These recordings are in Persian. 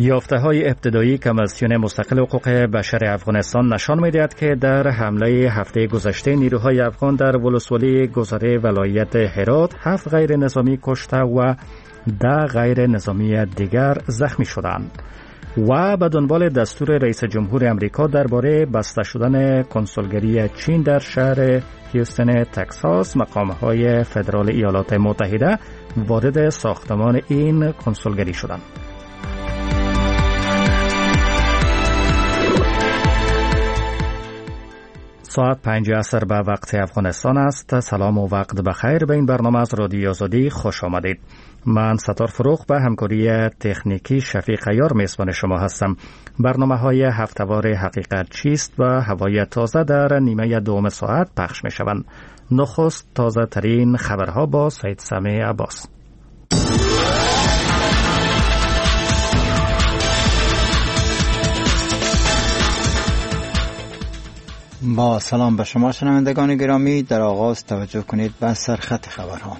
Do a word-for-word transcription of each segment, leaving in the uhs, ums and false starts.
یافته‌های ابتدایی کمیسیون مستقل حقوق بشر افغانستان نشان می‌دهد که در حمله هفته گذشته نیروهای افغان در ولسوالی گذره ولایت هرات هفت غیر نظامی کشته و ده غیر نظامی دیگر زخمی شدند و به دنبال دستور رئیس جمهور امریکا درباره بسته شدن کنسولگری چین در شهر هیوستن تگزاس، مقام‌های فدرال ایالات متحده وارد ساختمان این کنسولگری شدند. ساعت پنج عصر به وقت افغانستان است. سلام و وقت بخیر. به این برنامه از رادیو آزادی خوش آمدید. من ستار فروغ به همکاری تکنیکی شفیق عیار میزبان شما هستم. برنامه های هفته‌وار حقیقت چیست و هوای تازه در نیمه دوم ساعت پخش می شوند. نخست تازه ترین خبرها با سید سمی عباس. با سلام به شما شنوندگان گرامی، در آغاز توجه کنید به سرخط خبرها.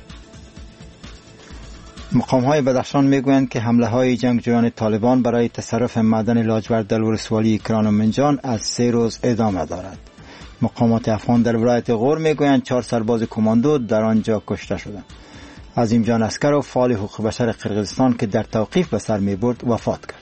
مقام‌های بدخشان میگویند که حمله‌های جنگجویان طالبان برای تصرف معدن لاجورد در ولسوالی کران و منجان از سه روز ادامه دارد. مقامات افغان در ولایت غور میگویند چهار سرباز کماندو در آنجا کشته شدند. عظیم جان اسکرو فعال حقوق بشر قرقیزستان که در توقیف به سر میبرد وفات کرد.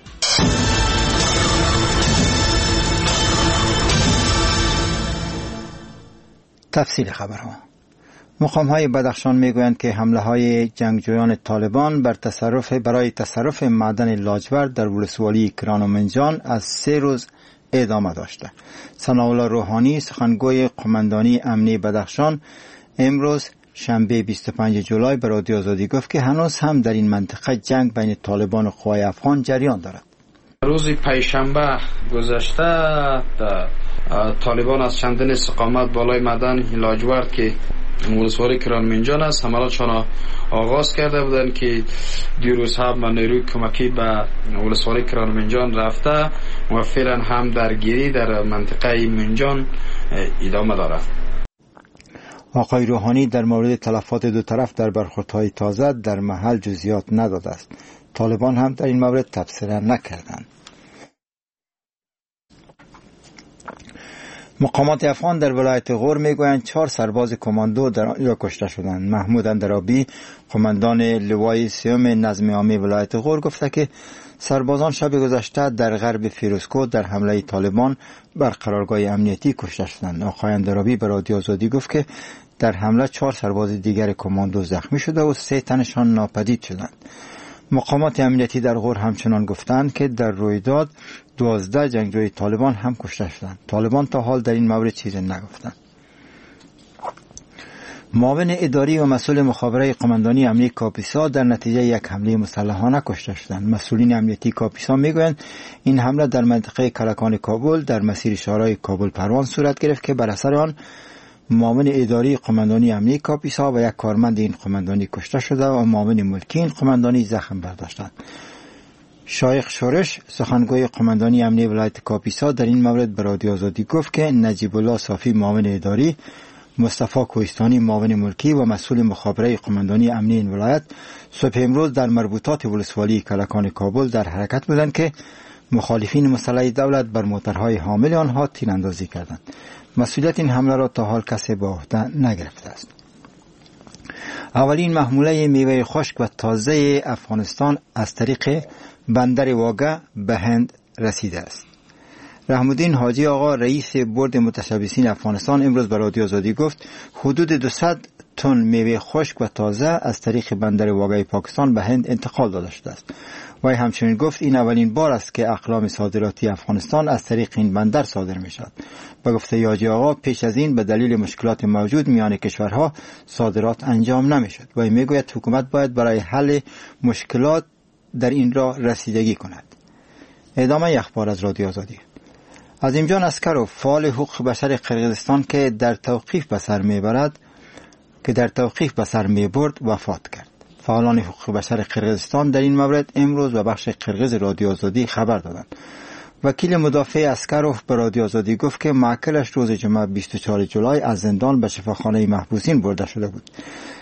تفصیل خبرها. مقام‌های بدخشان میگویند که حمله‌های جنگجویان طالبان بر تصرف برای تصرف معدن لاجورد در ولسوالی کران و منجان از سه روز ادامه داشته. ثناءالله روحانی سخنگوی قماندانی امنی بدخشان امروز شنبه بیست و پنجم جولای به رادیو آزادی گفت که هنوز هم در این منطقه جنگ بین طالبان و قوای افغان جریان دارد. روز پنجشنبه گذشته طالبان از چندین استقامت بالای معدن لاجورد که ولسوالی کران منجان است حملاتشان آغاز کرده بودند که دیروز هم نیروی کمکی به ولسوالی کران منجان رفته و فعلا هم درگیری در منطقه منجان ادامه دارد. آقای روحانی در مورد تلفات دو طرف در برخوردهای تازه در محل جزئیات نداده است. طالبان هم در این مورد تبصره نکردند. مقامات افغان در ولایت غور میگویند چهار سرباز کماندو در آنجا کشته شدند. محمود اندرابی قماندان لوای سیوم نظم عامی ولایت غور گفته که سربازان شب گذشته در غرب فیروزکوه در حمله طالبان بر قرارگاه امنیتی کشته شدند. آقای اندرابی به رادیو آزادی گفت که در حمله چهار سرباز دیگر کماندو زخمی شده و سه تنشان ناپدید شدند. مقامات امنیتی در غور همچنان گفتند که در رویداد دوازده جنگجوی طالبان هم کشته شدند. طالبان تا حال در این مورد چیزی نگفتند. معاون اداری و مسئول مخابره قماندانی امنی کاپیسا در نتیجه یک حمله مسلحانه کشته شدند. مسئولین امنیتی کاپیسا میگویند این حمله در منطقه کلکان کابل در مسیر شهرهای کابل پروان صورت گرفت که بر اثر آن معاون اداری قماندانی امنی کاپیسا و یک کارمند این قماندانی کشته شده و معاون ملکی این قماندانی زخم برداشتند. شایخ شورش سخنگوی قماندانی امنی ولایت کاپیسا در این مورد به رادیو آزادی گفت که نجیب الله صافی معاون اداری، مصطفی کوهستانی معاون ملکی و مسئول مخابره قماندانی امنی این ولایت صبح امروز در مربوطات ولسوالی کلکان کابل در حرکت بودند که مخالفین مسلح دولت بر موترهای حامل آنها تیراندازی کردند. مسئولیت این حمله را تا حال کسی به عهده نگرفته است. اولین محموله میوه خشک و تازه افغانستان از طریق بندر واگه به هند رسیده است. رحمالدین حاجی آقا رئیس بورد متشبثین افغانستان امروز به رادیو آزادی گفت حدود دویست تن میوه خشک و تازه از طریق بندر واگه پاکستان به هند انتقال داده شده است. وی همچنین گفت این اولین بار است که اقلام صادراتی افغانستان از طریق این بندر صادر می شود. به گفته حاجی آقا پیش از این به دلیل مشکلات موجود میان کشورها صادرات انجام نمی شد. وی می گوید حکومت باید برای حل مشکلات در این راه رسیدگی کند. ادامه اخبار از رادیو آزادی. عظیم جان اسکرو فعال حقوق بشر قرقیزستان که در توقیف به سر میبرد که در توقیف به سر میبرد وفات کرد. فعالان حقوق بشر قرقیزستان در این مورد امروز به بخش قرقیز رادیو آزادی خبر دادند. وکیل مدافع اسکروف به رادیو آزادی گفت که معقلش روز جمعه بیست و چهارم جولای از زندان به شفاخانه محبوسین برده شده بود.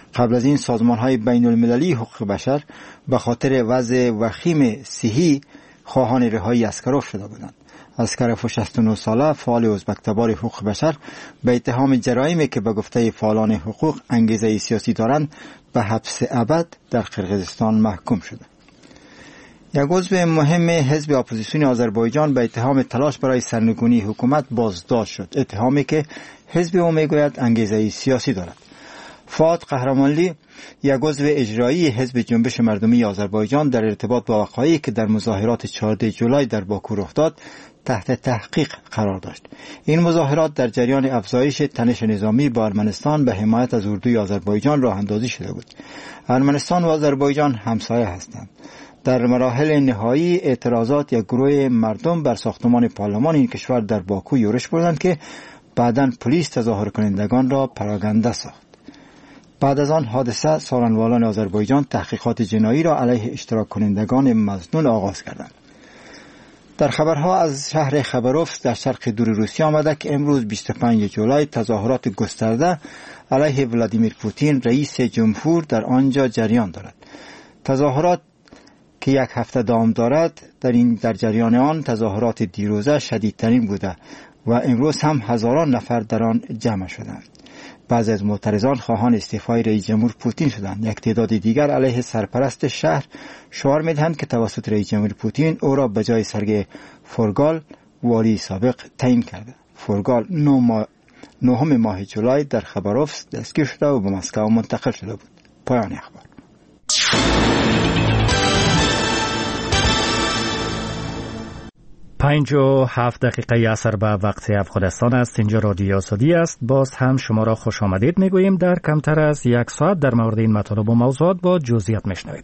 قبل از این سازمان‌های بین‌المللی حقوق بشر به خاطر وضع وخیم صحی خواهان رهایی اسکروف شده بودند. اسکروف شصت و نه ساله فعال ازبک‌تبار حقوق بشر به اتهام جرایمی که به گفته فعالان حقوق انگیزه سیاسی دارند به حبس ابد در قرقیزستان محکوم شده. یک عضو مهم حزب اپوزیسیون آذربایجان به اتهام تلاش برای سرنگونی حکومت بازداشت شد، اتهامی که حزب او میگوید انگیزه سیاسی دارد. فؤاد قهرمانلی، یک عضو اجرایی حزب جنبش مردمی آذربایجان، در ارتباط با وقایعی که در مظاهرات چهاردهم جولای در باکو رخ داد تحت تحقیق قرار داشت. این مظاهرات در جریان افزایش تنش نظامی با ارمنستان به حمایت از اردوی آذربایجان راه اندازی شده بود. ارمنستان و آذربایجان همسایه هستند. در مراحل نهایی اعتراضات یک گروه مردم بر ساختمان پارلمان این کشور در باکو یورش بردند که بعداً پلیس تظاهر کنندگان را پراگنده ساخت. بعد از آن حادثه سالنوالان آذربایجان تحقیقات جنایی را علیه اشتراک کنندگان مظنون آغاز کردند. در خبرها از شهر خبروفسک در شرق دور روسیه آمده که امروز بیست و پنجم جولای تظاهرات گسترده علیه ولادیمیر پوتین رئیس جمهور در آنجا جریان دارد. تظاهرات که یک هفته دوام دارد، در این در جریان آن تظاهرات دیروزه شدیدترین بوده و امروز هم هزاران نفر در آن جمع شدند. بعضی از معترضان خواهان استعفای رئیس جمهور پوتین شدند. یک تعداد دیگر علیه سرپرست شهر شعار می‌دهند که توسط رئیس جمهور پوتین او را به جای سرگئی فورگال والی سابق تعیین کرده. فورگال نهم ماه جولای در خبروفسک دستگیر شده و به مسکو منتقل شده بود. پایان اخبار. پنج و هفت دقیقه عصر به وقت افغانستان است. اینجا رادیو آزادی است. باز هم شما را خوش آمدید میگوییم. در کمتر از یک ساعت در مورد این مطالب و موضوعات با جزئیات میشنوید.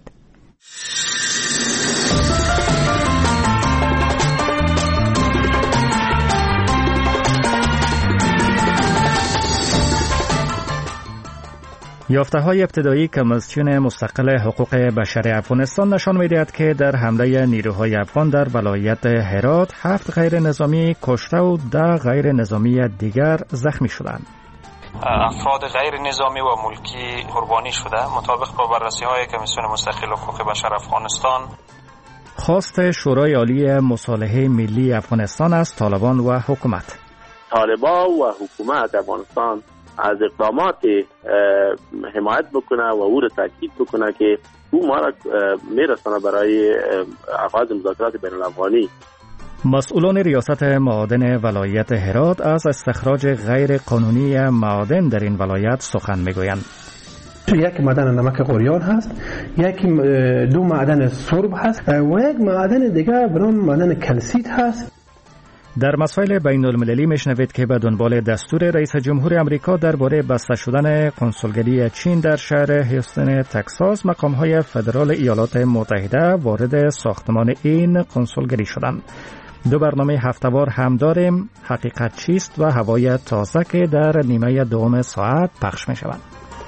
یافته‌های ابتدایی کمیسیون مستقل حقوق بشر افغانستان نشان می‌دهد که در حمله نیروهای افغان در ولایت هرات هفت غیر نظامی کشته و ده غیر نظامی دیگر زخمی شدند. افراد غیر نظامی و ملکی قربانی شده مطابق با بررسی‌های کمیسیون مستقل حقوق بشر افغانستان. خواست شورای عالی مصالحه ملی افغانستان از طالبان و حکومت. طالبان و حکومت افغانستان از اقدامات حمایت بکنه و او را تاکید بکنه که او ما را میرسانه برای آغاز مذاکرات بین الافغانی. مسئولان ریاست معادن ولایت هرات از استخراج غیر قانونی معادن در این ولایت سخن میگویند. یک معدن نمک قوریان هست، یک دو معدن سرب هست و یک معدن دیگه برام معدن کلسیت هست. در مسائل بین المللی میشنوید که به دنبال دستور رئیس جمهور امریکا درباره بسته شدن کنسولگری چین در شهر هیوستن تگزاس، مقام‌های فدرال ایالات متحده وارد ساختمان این کنسولگری شدند. دو برنامه هفته‌وار هم داریم، حقیقت چیست و هوای تازه که در نیمه دوم ساعت پخش می‌شوند.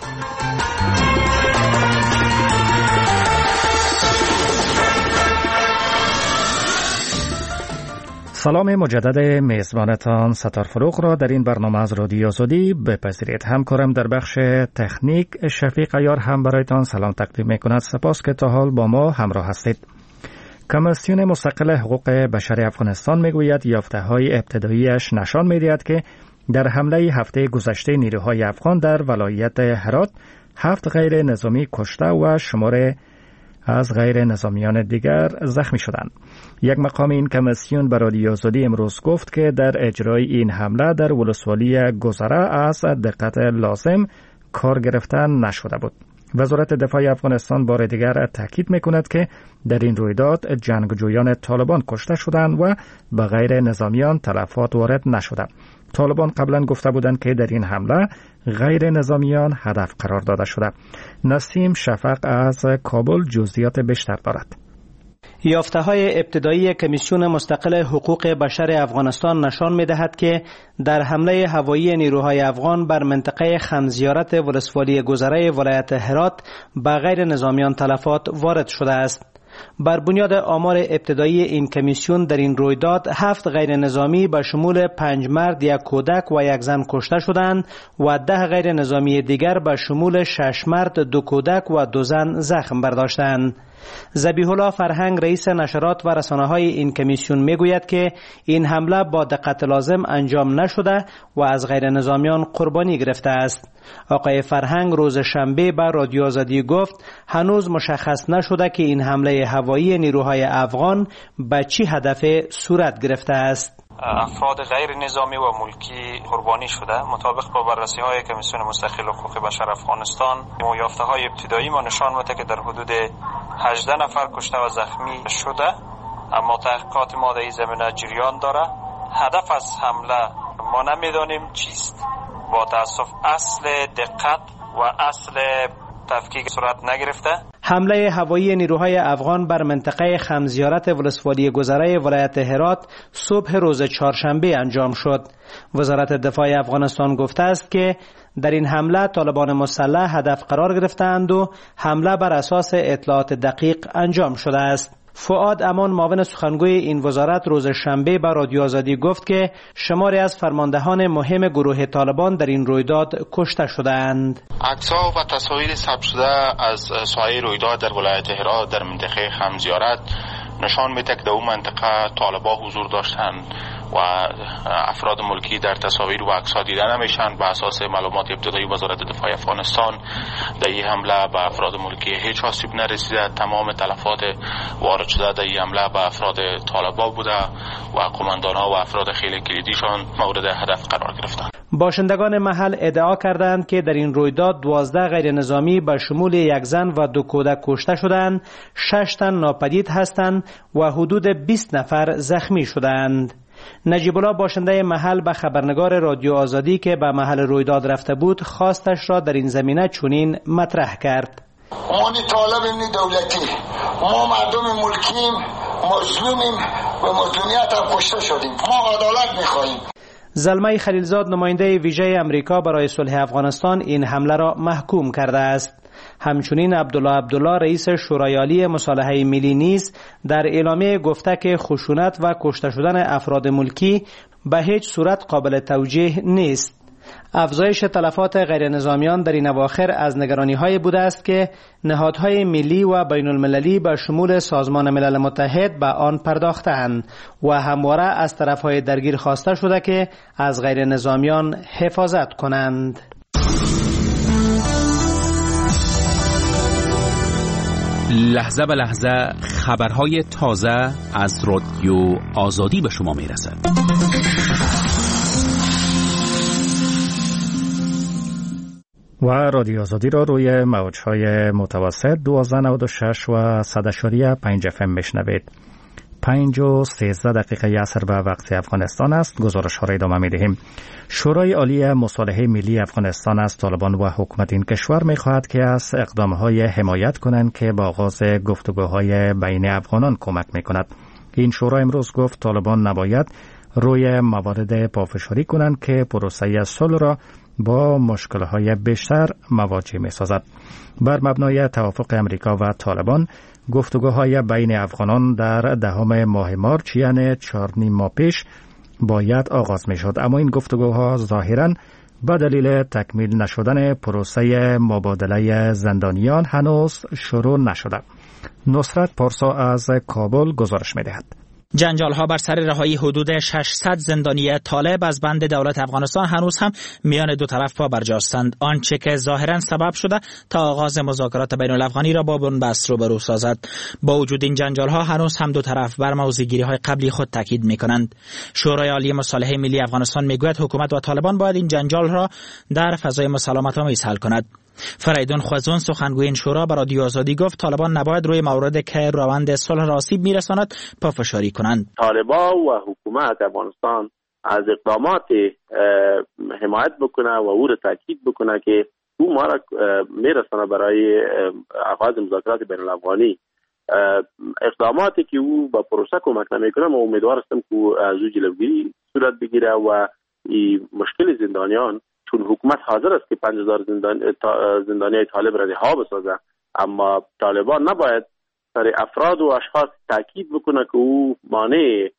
سلام مجدد میزبانتان ستار فروغ را در این برنامه از رادیو آزادی بپذیرید. همکارم در بخش تکنیک شفیق عیار هم برایتان سلام تقدیم میکند. سپاس که تا حال با ما همراه هستید. کمیسیون مستقل حقوق بشر افغانستان میگوید یافته‌های ابتداییش نشان میدهد که در حمله هفته گذشته نیروهای افغان در ولایت هرات هفت غیر نظامی کشته و شمار از غیر نظامیان دیگر زخمی شدند. یک مقام این کمیسیون به رادیو آزادی امروز گفت که در اجرای این حمله در ولسوالی گذره از دقت لازم کار گرفتن نشده بود. وزارت دفاع افغانستان بار دیگر تاکید میکند که در این رویداد جنگجویان طالبان کشته شدند و به غیر نظامیان تلفات وارد نشده. طالبان قبلا گفته بودند که در این حمله غیر نظامیان هدف قرار داده شده. نسیم شفق از کابل جزئیات بیشتر دارد. یافته‌های ابتدایی کمیسیون مستقل حقوق بشر افغانستان نشان می‌دهد که در حمله هوایی نیروهای افغان بر منطقه خمزیارت ولسوالی گذره ولایت هرات به غیر نظامیان تلفات وارد شده است. بر بنیاد آمار ابتدایی این کمیسیون در این رویداد هفت غیر نظامی به شمول پنج مرد، یک کودک و یک زن کشته شدند و ده غیر نظامی دیگر به شمول شش مرد، دو کودک و دو زن زخم برداشتند. ذبیح الله فرهنگ رئیس نشرات و رسانه‌های این کمیسیون میگوید که این حمله با دقت لازم انجام نشده و از غیر نظامیان قربانی گرفته است. آقای فرهنگ روز شنبه به رادیو آزادی گفت هنوز مشخص نشده که این حمله هوایی نیروهای افغان به چه هدف صورت گرفته است. افراد غیر نظامی و ملکی قربانی شده. مطابق با بررسی های کمیسیون مستقل حقوق بشر افغانستان، یافته های ابتدایی ما نشان میده که در حدود هجده نفر کشته و زخمی شده، اما تحقیقات ما در این زمینه جریان داره. هدف از حمله ما نمیدانیم چیست. با تاسف اصل دقت و اصل تفکیک صورت نگرفته. حمله هوایی نیروهای افغان بر منطقه خمزیارت ولسوالی گذره ولایت هرات صبح روز چهارشنبه انجام شد. وزارت دفاع افغانستان گفته است که در این حمله طالبان مسلح هدف قرار گرفتند و حمله بر اساس اطلاعات دقیق انجام شده است. فؤاد امان معاون سخنگوی این وزارت روز شنبه به رادیو آزادی گفت که شماری از فرماندهان مهم گروه طالبان در این رویداد کشته شدند. عکس‌ها و تصاویر ثبت شده از ساحه رویداد در ولایت هرات در منطقه خمزیارت نشان میده که در اون منطقه طالبان حضور داشتند و افراد ملکی در تصاویر و عکس‌ها دیده نمیشن. به اساس معلومات ابتدایی وزارت دفاع افغانستان در این حمله به افراد ملکی هیچ آسیب نرسیده. تمام تلفات وارد شده در این حمله به افراد طالبان بوده و قماندان‌ها و افراد خیلی کلیدیشان مورد هدف قرار گرفتند. باشندگان محل ادعا کردند که در این رویداد دوازده غیر نظامی به شمول یک زن و دو کودک کشته شدند، شش تن ناپدید هستند و حدود بیست نفر زخمی شدند. نجیب الله باشنده محل به خبرنگار رادیو آزادی که به محل رویداد رفته بود خواستش را در این زمینه چنین مطرح کرد. ما طالب نی دولتی، ما مردم ملکیم، مظلومیم و مظلومیت هم کشته شدیم. ما عدالت می‌خواهیم. زلمه خلیلزاد نماینده ویژه امریکا برای صلح افغانستان این حمله را محکوم کرده است. همچنین عبدالله عبدالله رئیس شورای عالی مصالحه ملی نیز در اعلامیه گفته که خشونت و کشته شدن افراد ملکی به هیچ صورت قابل توجیه نیست. افزایش تلفات غیر نظامیان در این اواخر از نگرانی‌های بوده است که نهادهای ملی و بین المللی به شمول سازمان ملل متحد به آن پرداختند و همواره از طرفهای درگیر خواسته شده که از غیر نظامیان حفاظت کنند. لحظه به لحظه خبرهای تازه از رادیو آزادی به شما میرسد. و رادیو آزادی را روی موج‌های متوسط دوازده نود و شش و صد اشاری پنج اف ام میشنوید. پنج و سیزده دقیقه عصر به وقت افغانستان است. گزارش ها را ادامه می‌دهیم. شورای عالی مصالحه ملی افغانستان از طالبان و حکومت این کشور می‌خواهد که از اقدام‌های حمایت کنند که به آغاز گفتگوهای بین افغانان کمک می‌کند. این شورا امروز گفت طالبان نباید روی موارد پافشاری کنند که پروسه صلح را با مشکل‌های بیشتر مواجه می‌سازد. بر مبنای توافق امریکا و طالبان گفتگوهای بین افغانان در دهم ماه مارچ یعنی چهار نیم ماه پیش باید آغاز می‌شد، اما این گفتگوها ظاهراً به دلیل تکمیل نشدن پروسه مبادله زندانیان هنوز شروع نشده. نصرت پارسا از کابل گزارش می‌دهد. جنجال ها بر سر رهایی حدود ششصد زندانی طالب از بند دولت افغانستان هنوز هم میان دو طرف پا برجاستند، آنچه که ظاهرا سبب شده تا آغاز مذاکرات بین الافغانی را با بنبست روبرو سازد. با وجود این جنجال ها هنوز هم دو طرف بر موضوعگیری های قبلی خود تاکید میکنند. شورای عالی مصالحه ملی افغانستان میگوید حکومت و طالبان باید این جنجال را در فضای مسالمت آمیز حل کند. فریدون خوازون سخنگوی این شورا به رادیو آزادی گفت طالبان نباید روی موارد که روند صلح را آسیب میرساند پافشاری کنند. طالبان و حکومت افغانستان از اقدامات حمایت بکنه و او را تاکید بکنه که او ما را میرسانه برای آغاز مذاکرات بین الافغانی. اقداماتی که او با پروسه کمک نمیکنه، ما امیدوار هستم که از او جلوگیری صورت بگیره و این مشکل زندانیان، چون حکومت حاضر است که پنج هزار زندان زندانی طالب را رها بسازه، اما طالبان نباید سر افراد و اشخاص تاکید بکنه که او مانع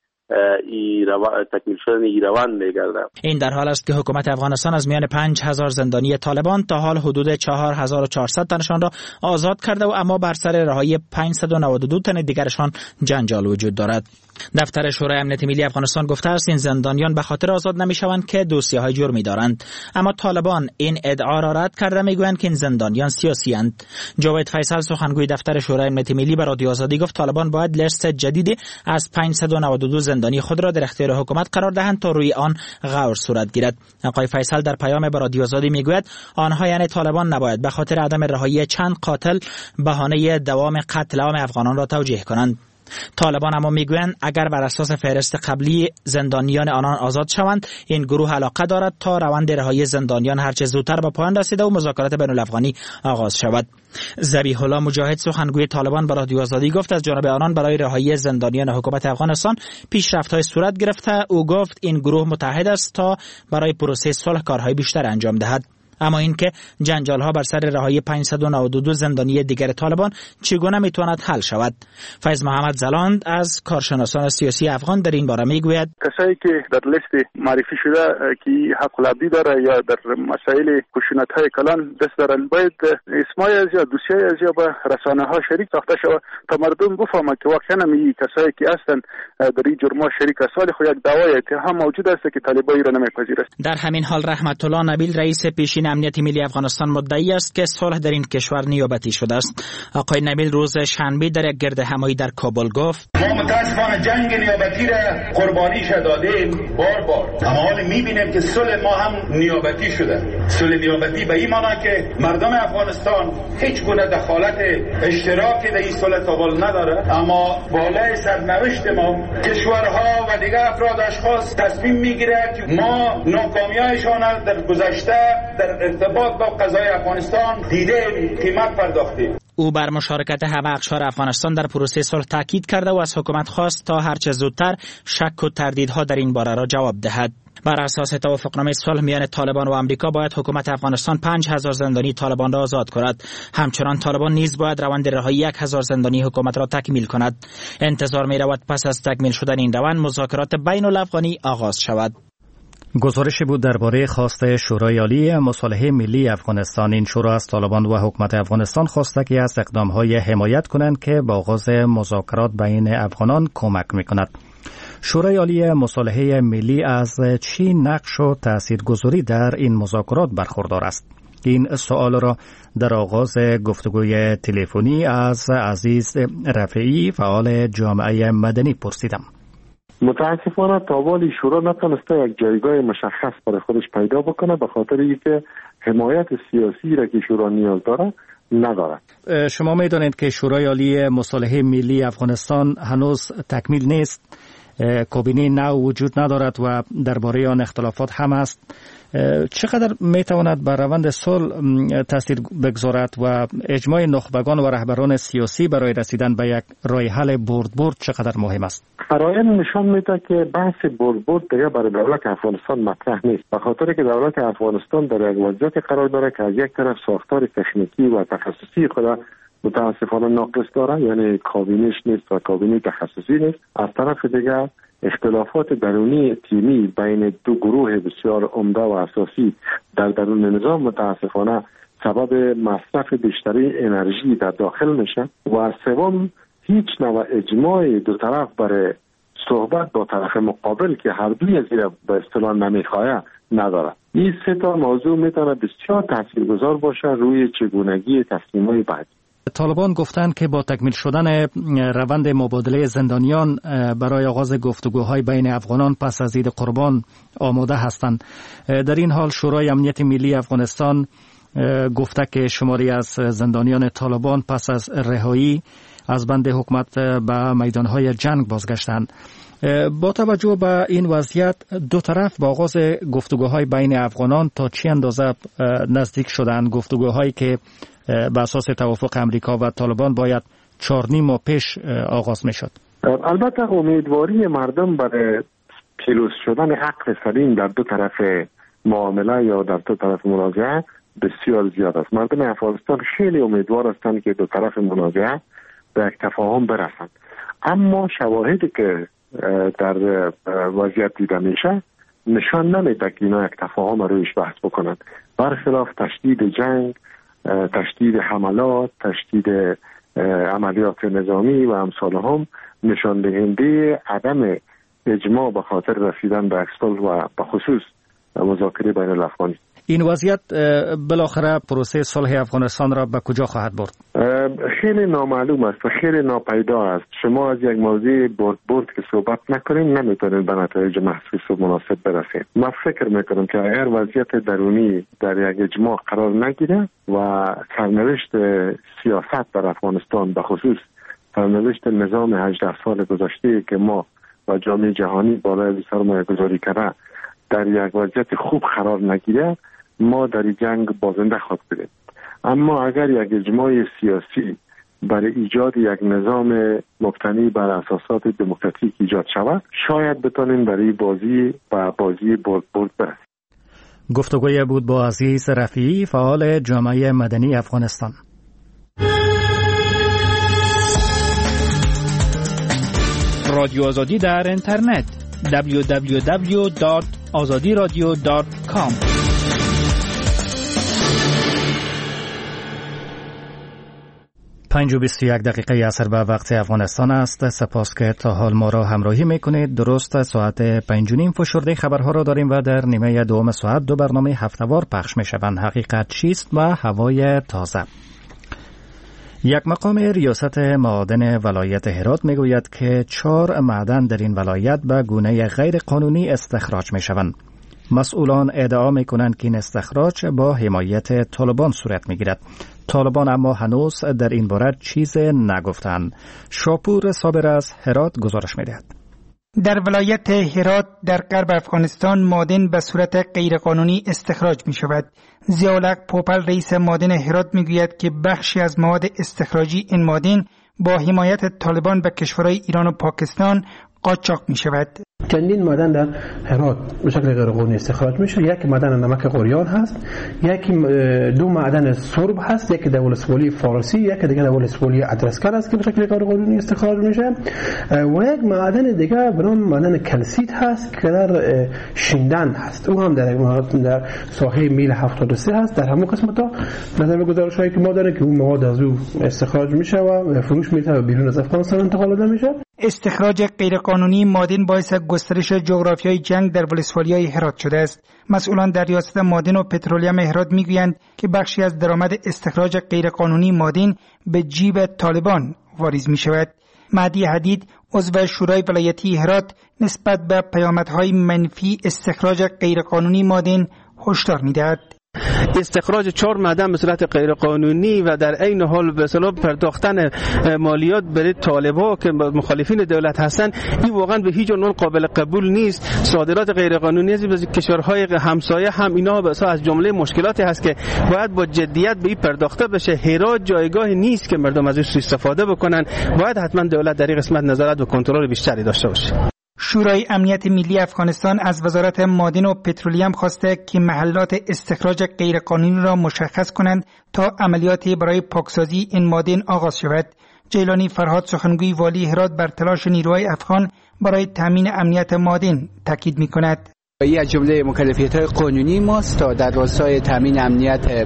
ای روا... تکمیل شدن ای روند میگرده. این در حال است که حکومت افغانستان از میان پنج هزار زندانی طالبان تا حال حدود چهار هزار و چهارصد تنشان را آزاد کرده و اما بر سر رهایی پانصد و نود و دو تن دیگرشان جنجال وجود دارد. دفتر شورای امنیت ملی افغانستان گفته است این زندانیان به خاطر آزاد نمیشوند که دوسیه های جرمی دارند، اما طالبان این ادعا را رد کرده، میگویند که این زندانیان سیاسی اند. جاوید فیصل سخنگوی دفتر شورای امنیت ملی به رادیو آزادی گفت طالبان باید لیست جدیدی از پانصد و نود و دو زندانی خود را در اختیار حکومت قرار دهند تا روی آن غور صورت گیرد. آقای فیصل در پیام به رادیو آزادی میگوید آنها یعنی طالبان نباید به خاطر عدم رهایی چند قاتل بهانه دوام قتل عام افغانان را توجیه کنند. طالبان اما میگویند اگر بر اساس فهرست قبلی زندانیان آنان آزاد شوند، این گروه علاقه دارد تا روند رهایی زندانیان هرچه زودتر به پایان رسیده و مذاکرات بین الافغانی آغاز شود. ذبیح الله مجاهد سخنگوی طالبان به رادیو آزادی گفت از جانب آنان برای رهایی زندانیان حکومت افغانستان پیشرفت‌های صورت گرفته. او گفت این گروه متحد است تا برای پروسه صلح کارهای بیشتر انجام دهد. اما اینکه جنجال‌ها بر سر رهایی پانصد و نود و دو زندانی دیگر طالبان چگونه میتواند حل شود؟ فیض محمد زلاند از کارشناسان سیاسی افغان در این باره میگوید کسایی که در لیست معرفی شده که حق العبدی داره یا در مسائل خشونت‌های کلان دست دارن، باید اسمای از یا دوسیه از یا به رسانه‌ها شریک ساخته شود تا مردم بفهمند که واقعا می کسایی که هستند در این جرم‌ها شریک هستند. خو یک دعوای اتهام موجود است که طالبان را نمیپذیرند. در همین حال رحمت الله نبیل رئیس پیشین امنیت ملی افغانستان مدعی است که صلح در این کشور نیابتی شده است. آقای نبیل روز شنبه در یک گرد همایی در کابل گفت ما متاسفانه جنگ نیابتی را قربانیش دادیم بار بار، اما حال میبینیم که صلح ما هم نیابتی شده. صلح نیابتی به این معنی که مردم افغانستان هیچ گونه دخالت اشتراکی در این صلح تقابل نداره، اما بالای سرنوشت ما کشورها و دیگر افراد اشخاص تصمیم میگیره که ما ناکامیایشان در گذشته در ارتباط با قضای افغانستان دیده قیمت پرداختیم. او بر مشارکت همه اقشار افغانستان در پروسه صلح تاکید کرده و از حکومت خواست تا هرچه زودتر شک و تردیدها در این باره را جواب دهد. بر اساس توافقنامه صلح میان طالبان و آمریکا باید حکومت افغانستان پنج هزار زندانی طالبان را آزاد کند. همچنان طالبان نیز باید روند رهایی یک هزار زندانی حکومت را تکمیل کند. انتظار می رود پس از تکمیل شدن این روند مذاکرات بین الافغانی آغاز شود. گزارشی بود درباره خواست شورای عالی مصالحه ملی افغانستان. این شورا از طالبان و حکومت افغانستان خواسته که از اقدام‌های حمایت کنند که با آغاز مذاکرات بین افغانان کمک می‌کند. شورای عالی مصالحه ملی از چی نقش و تاثیرگذاری در این مذاکرات برخوردار است؟ این سوال را در آغاز گفتگوی تلفنی از عزیز رفیعی فعال جامعه مدنی پرسیدم. متاسفانه تاوالی شورا نتونسته یک جایگاه مشخص برای خودش پیدا بکنه به خاطر اینکه حمایت سیاسی را که شورا نیاز داره نداره. شما میدانید که شورای عالی مصالحه ملی افغانستان هنوز تکمیل نیست، کابینه نو وجود ندارد و درباره آن اختلافات هم است. چقدر میتواند بر روند صلح تاثیر بگذارد و اجماع نخبگان و رهبران سیاسی برای رسیدن به یک راه حل برد برد چقدر مهم است؟ قرائن نشان میده که بحث برد برد دیگه برای دولت افغانستان مطرح نیست، به خاطر که دولت افغانستان در یک وضعیت قرار داره که از یک طرف ساختار تکنیکی و تخصصی خود متاسفانه ناقص داره، یعنی کابینش نیست و کابینه تخصصی نیست. از طرف دیگر اختلافات درونی تیمی بین دو گروه بسیار عمده و اساسی در درون نظام متاسفانه سبب مصرف بیشتری انرژی در داخل میشه و سوم هیچ نوع اجماع دو طرف برای صحبت با طرف مقابل که هر دوی از این به اصطلاح نمیخواه نداره. این سه تا موضوع میتونه بسیار تاثیرگذار باشه روی چگونگی تصمیم‌های بعدی. طالبان گفتند که با تکمیل شدن روند مبادله زندانیان برای آغاز گفتگوهای بین افغانان پس از عید قربان آماده هستند. در این حال شورای امنیت ملی افغانستان گفته که شماری از زندانیان طالبان پس از رهایی از بند حکومت به میدانهای جنگ بازگشتند. با توجه به این وضعیت دو طرف با آغاز گفتگوهای بین افغانان تا چه اندازه نزدیک شدند؟ گفتگوهایی که به اساس توافق امریکا و طالبان باید چهار نیم ماه پیش آغاز می شد. البته امیدواری مردم برای پیروز شدن عقل سلیم در دو طرف معامله یا در دو طرف منازعه بسیار زیاد است. مردم افغانستان خیلی امیدوار هستند که دو طرف منازعه به یک تفاهم برسند. اما شواهدی که در وضعیت دیده میشه نشان نمیده که اینا یک تفاهم رویش بحث بکنن. برخلاف تشدید جنگ، تشدید حملات، تشدید عملیات نظامی و امثال هم نشان دهنده عدم اجماع به خاطر رسیدن به صلح و به خصوص مذاکره بین الافغانی. این وضعیت بالاخره پروسه صلح افغانستان را به کجا خواهد برد؟ خیلی نامعلوم است و خیلی ناپیدا است. شما از یک موضوع برد برد که صحبت نکنین نمیتونین به نتایج محسوس و مناسب برسید. من فکر میکنم که اگر وضعیت درونی در یک اجماع قرار نگیره و سرنوشت سیاست در افغانستان به خصوص سرنوشت نظام هجده سال گذشته که ما و جامعه جهانی بالای سرمایه گذاری کرده در یک وضعیت خوب قرار نگیره، ما در جنگ بازنده خواهد بودیم. اما اگر یک اجماع سیاسی برای ایجاد یک نظام مبتنی بر اساسات دموکراتیک ایجاد شود، شاید بتونیم برای بازی و بازی برد برد برسیم. گفتگوی بود با عزیز رفیعی، فعال جامعه مدنی افغانستان. رادیو آزادی در اینترنت دبلیو دبلیو دبلیو دات آزادی رادیو دات کام. پنج و بیست و یک دقیقه عصر به وقت افغانستان است. سپاس که تا حال ما را همراهی میکنید. درست ساعت پنج و نیم فشرده خبرها را داریم و در نیمه دوم ساعت دو برنامه هفته‌وار پخش میشوند. حقیقت چیست و هوای تازه. یک مقام ریاست معادن ولایت هرات میگوید که چهار معدن در این ولایت به گونه غیر قانونی استخراج می شوند. مسئولان ادعا می کنند که این استخراج با حمایت طالبان صورت می گیرد. طالبان اما هنوز در این باره چیز نگفتند. شاپور صابر از هرات گزارش می دهد. در ولایت هرات در غرب افغانستان معدن به صورت غیرقانونی استخراج می شود. ضیاءالحق پوپل رئیس معدن هرات می گوید که بخشی از مواد استخراجی این معدن با حمایت طالبان به کشورهای ایران و پاکستان قاچاق می شود. چندین معدن در هرات به شکل غیرقانونی استخراج میشه. یک معدن نمک قوریان هست، یکی دو معدن سرب هست، یکی در ولسوالی فارسی، یکی دیگه در ولسوالی ادرسکل است که به شکل غیرقانونی استخراج میشه و یک معدن دیگه به نام معدن کلسیت هست که در شیندن هست. او هم در در ساحه میل هفتاد و سه هست. در همون قسمت ها نظر گزارش‌هایی که ما داریم که اون مواد از او استخراج میشه و فروش میشه و بیرون از افغانستان انتقال داده میشه. استخراج غیرقانونی معدن باعث گسترش جغرافیای جنگ در ولسوالی‌های هرات شده است. مسئولان در ریاست معدن و پترولیم هرات میگویند که بخشی از درآمد استخراج غیرقانونی معدن به جیب طالبان واریز می شود. مهدی حدید عضو شورای ولایتی هرات نسبت به پیامدهای منفی استخراج غیرقانونی معدن هشدار می‌دهد. استخراج چهار معدن به صورت غیرقانونی و در عین حال به اصطلاح پرداختن مالیات برای طالبا که مخالفین دولت هستند، این واقعا به هیچ عنوان قابل قبول نیست. صادرات غیرقانونی از کشورهای همسایه هم اینا به از جمله مشکلاتی هست که باید با جدیت به این پرداخته بشه. هرات جایگاهی نیست که مردم از اون استفاده بکنن. باید حتما دولت در این قسمت نظارت و کنترل بیشتری داشته باشه. شورای امنیت ملی افغانستان از وزارت معادن و پترولیم خواسته که محلات استخراج غیرقانونی را مشخص کنند تا عملیاتی برای پاکسازی این معادن آغاز شود. جیلانی فرهاد سخنگوی والی هرات بر تلاش نیروهای افغان برای تامین امنیت معادن تاکید می‌کند. این از جمله مکلفیت‌های قانونی ماست تا در راستای تامین امنیت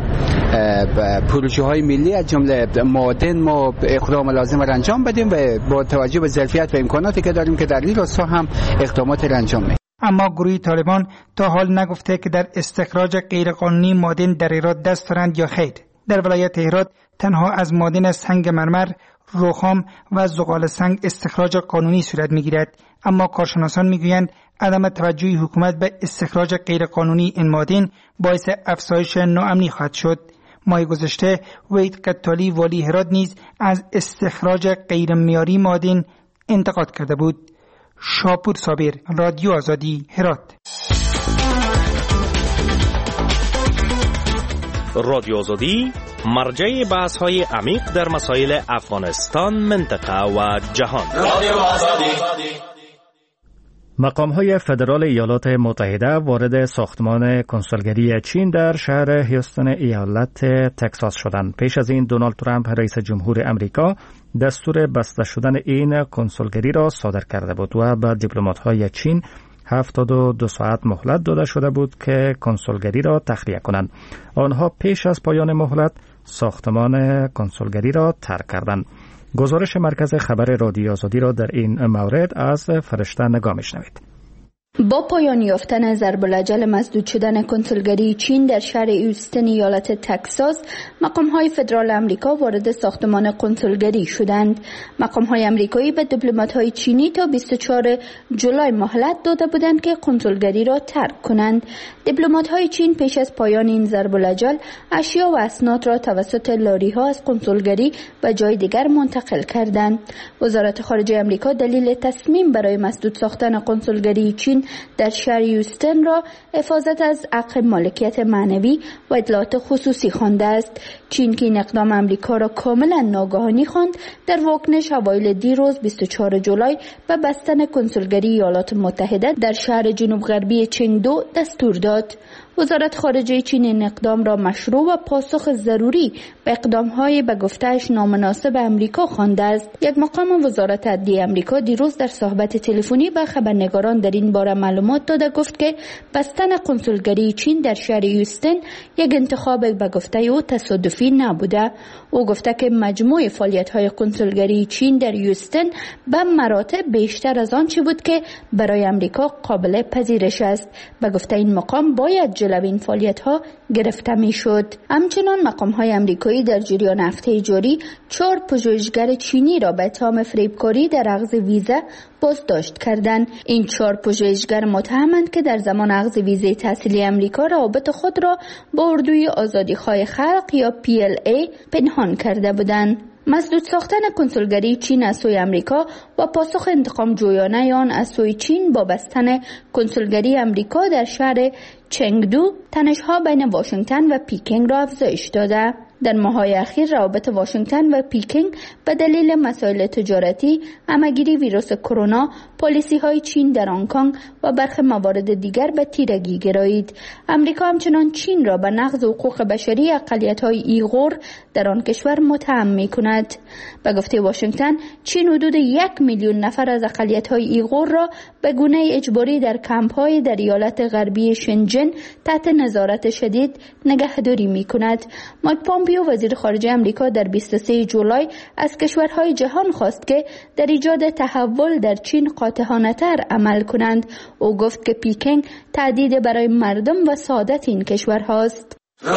پروژه‌های ملی از جمله معادن ما اقدام لازم را انجام بدیم و با توجه به ظرفیت و امکاناتی که داریم که در این راستا هم اقدامات را انجام بدیم. اما گروه طالبان تا حال نگفته که در استخراج غیرقانونی معادن در هرات دست دارند یا خیر. در ولایت هرات تنها از معادن سنگ مرمر، رخام و زغال سنگ استخراج قانونی صورت می‌گیرد. اما کارشناسان می‌گویند عدم توجه حکومت به استخراج غیرقانونی این معادن باعث افزایش ناامنی خواهد شد. ماه گذشته وحید قتالی والی هرات نیز از استخراج غیرمعیاری معادن انتقاد کرده بود. شاپور صابر، رادیو آزادی، هرات. رادیو آزادی مرجع بحث‌های عمیق در مسائل افغانستان، منطقه و جهان. رادیو آزادی. مقام‌های فدرال ایالات متحده وارد ساختمان کنسولگری چین در شهر هیوستن ایالت تگزاس شدند. پیش از این دونالد ترامپ رئیس جمهور امریکا دستور بسته شدن این کنسولگری را صادر کرده بود و به دیپلمات‌های چین هفتاد و دو ساعت مهلت داده شده بود که کنسولگری را تخلیه کنند. آنها پیش از پایان مهلت ساختمان کنسولگری را ترک کردند. گزارش مرکز خبر رادیو آزادی را در این مورد از فرشته نگاه می‌شنوید. با پایان یافتن ضرب الاجل مسدود شدن کنسولگری چین در شهر هیوستن ایالت تگزاس، مقام‌های فدرال آمریکا وارد ساختمان کنسولگری شدند. مقام‌های آمریکایی به دیپلمات‌های چینی تا بیست و چهارم جولای مهلت داده بودند که کنسولگری را ترک کنند. دیپلمات‌های چین پیش از پایان این ضرب الاجل اشیا و اسناد را توسط لاری‌ها از کنسولگری به جای دیگر منتقل کردند. وزارت خارجه آمریکا دلیل تصمیم برای مسدود ساختن کنسولگری چین در شهر هیوستن را حفاظت از حق مالکیت معنوی و اطلاعات خصوصی خوانده است. چین که این اقدام آمریکا را کاملا ناگهانی خواند، در واکنش اوایل دیروز بیست و چهارم جولای به بستن کنسولگری ایالات متحده در شهر جنوب غربی چنگدو دستور داد. وزارت خارجه چین این اقدام را مشروع و پاسخ ضروری به اقدام‌های به گفته‌اش نامناسب امریکا خوانده است. یک مقام وزارت عدلیه امریکا دیروز در صحبت تلفنی به خبرنگاران در این باره معلومات داده گفت که بستن کنسولگری چین در شهر هیوستن یک انتخاب به گفته او تصادفی نبوده. او گفته که مجموع فعالیت‌های کنسولگری چین در هیوستن به مراتب بیشتر از آنچه بود که برای امریکا قابل پذیرش است. به گفته این مقام باید جلوی این فعالیت‌ها گرفته می‌شد. همچنان مقام‌های آمریکایی در جریان هفته جاری چهار پژوهشگر چینی را به اتهام فریبکاری در اخذ ویزا بازداشت کردند. این چهار پژوهشگر متهمند که در زمان اخذ ویزای تحصیلی آمریکا روابط خود را با اردوی آزادیخواه خلق یا پی ال ای پنهان کرده بودند. مسدود ساختن کنسولگری چین از سوی آمریکا و پاسخ انتقام جویانه آن از سوی چین با بستن کنسولگری آمریکا در شهر چنگدو تنش‌ها بین واشنگتن و پکینگ را افزایش داده. در ماه‌های اخیر روابط واشنگتن و پکینگ به دلیل مسائل تجارتی، همه‌گیری ویروس کرونا، پالیسی‌های چین در هنگ کنگ و برخی موارد دیگر به تیرگی گرایید. امریکا همچنان چین را به نقض حقوق بشری اقلیت‌های ایغور در آن کشور متهم می‌کند. به گفته واشنگتن، چین حدود یک میلیون نفر از اقلیت‌های ایغور را به گونه اجباری در کمپ‌های در ایالت غربی شنجن تحت نظارت شدید نگهداری می‌کند. مایک پامپیو وزیر خارجه آمریکا در بیست و سوم جولای از کشورهای جهان خواست که در ایجاد تحول در چین قاطعانه‌تر عمل کنند. او گفت که پکینگ تهدید برای مردم و سعادت این کشورهاست.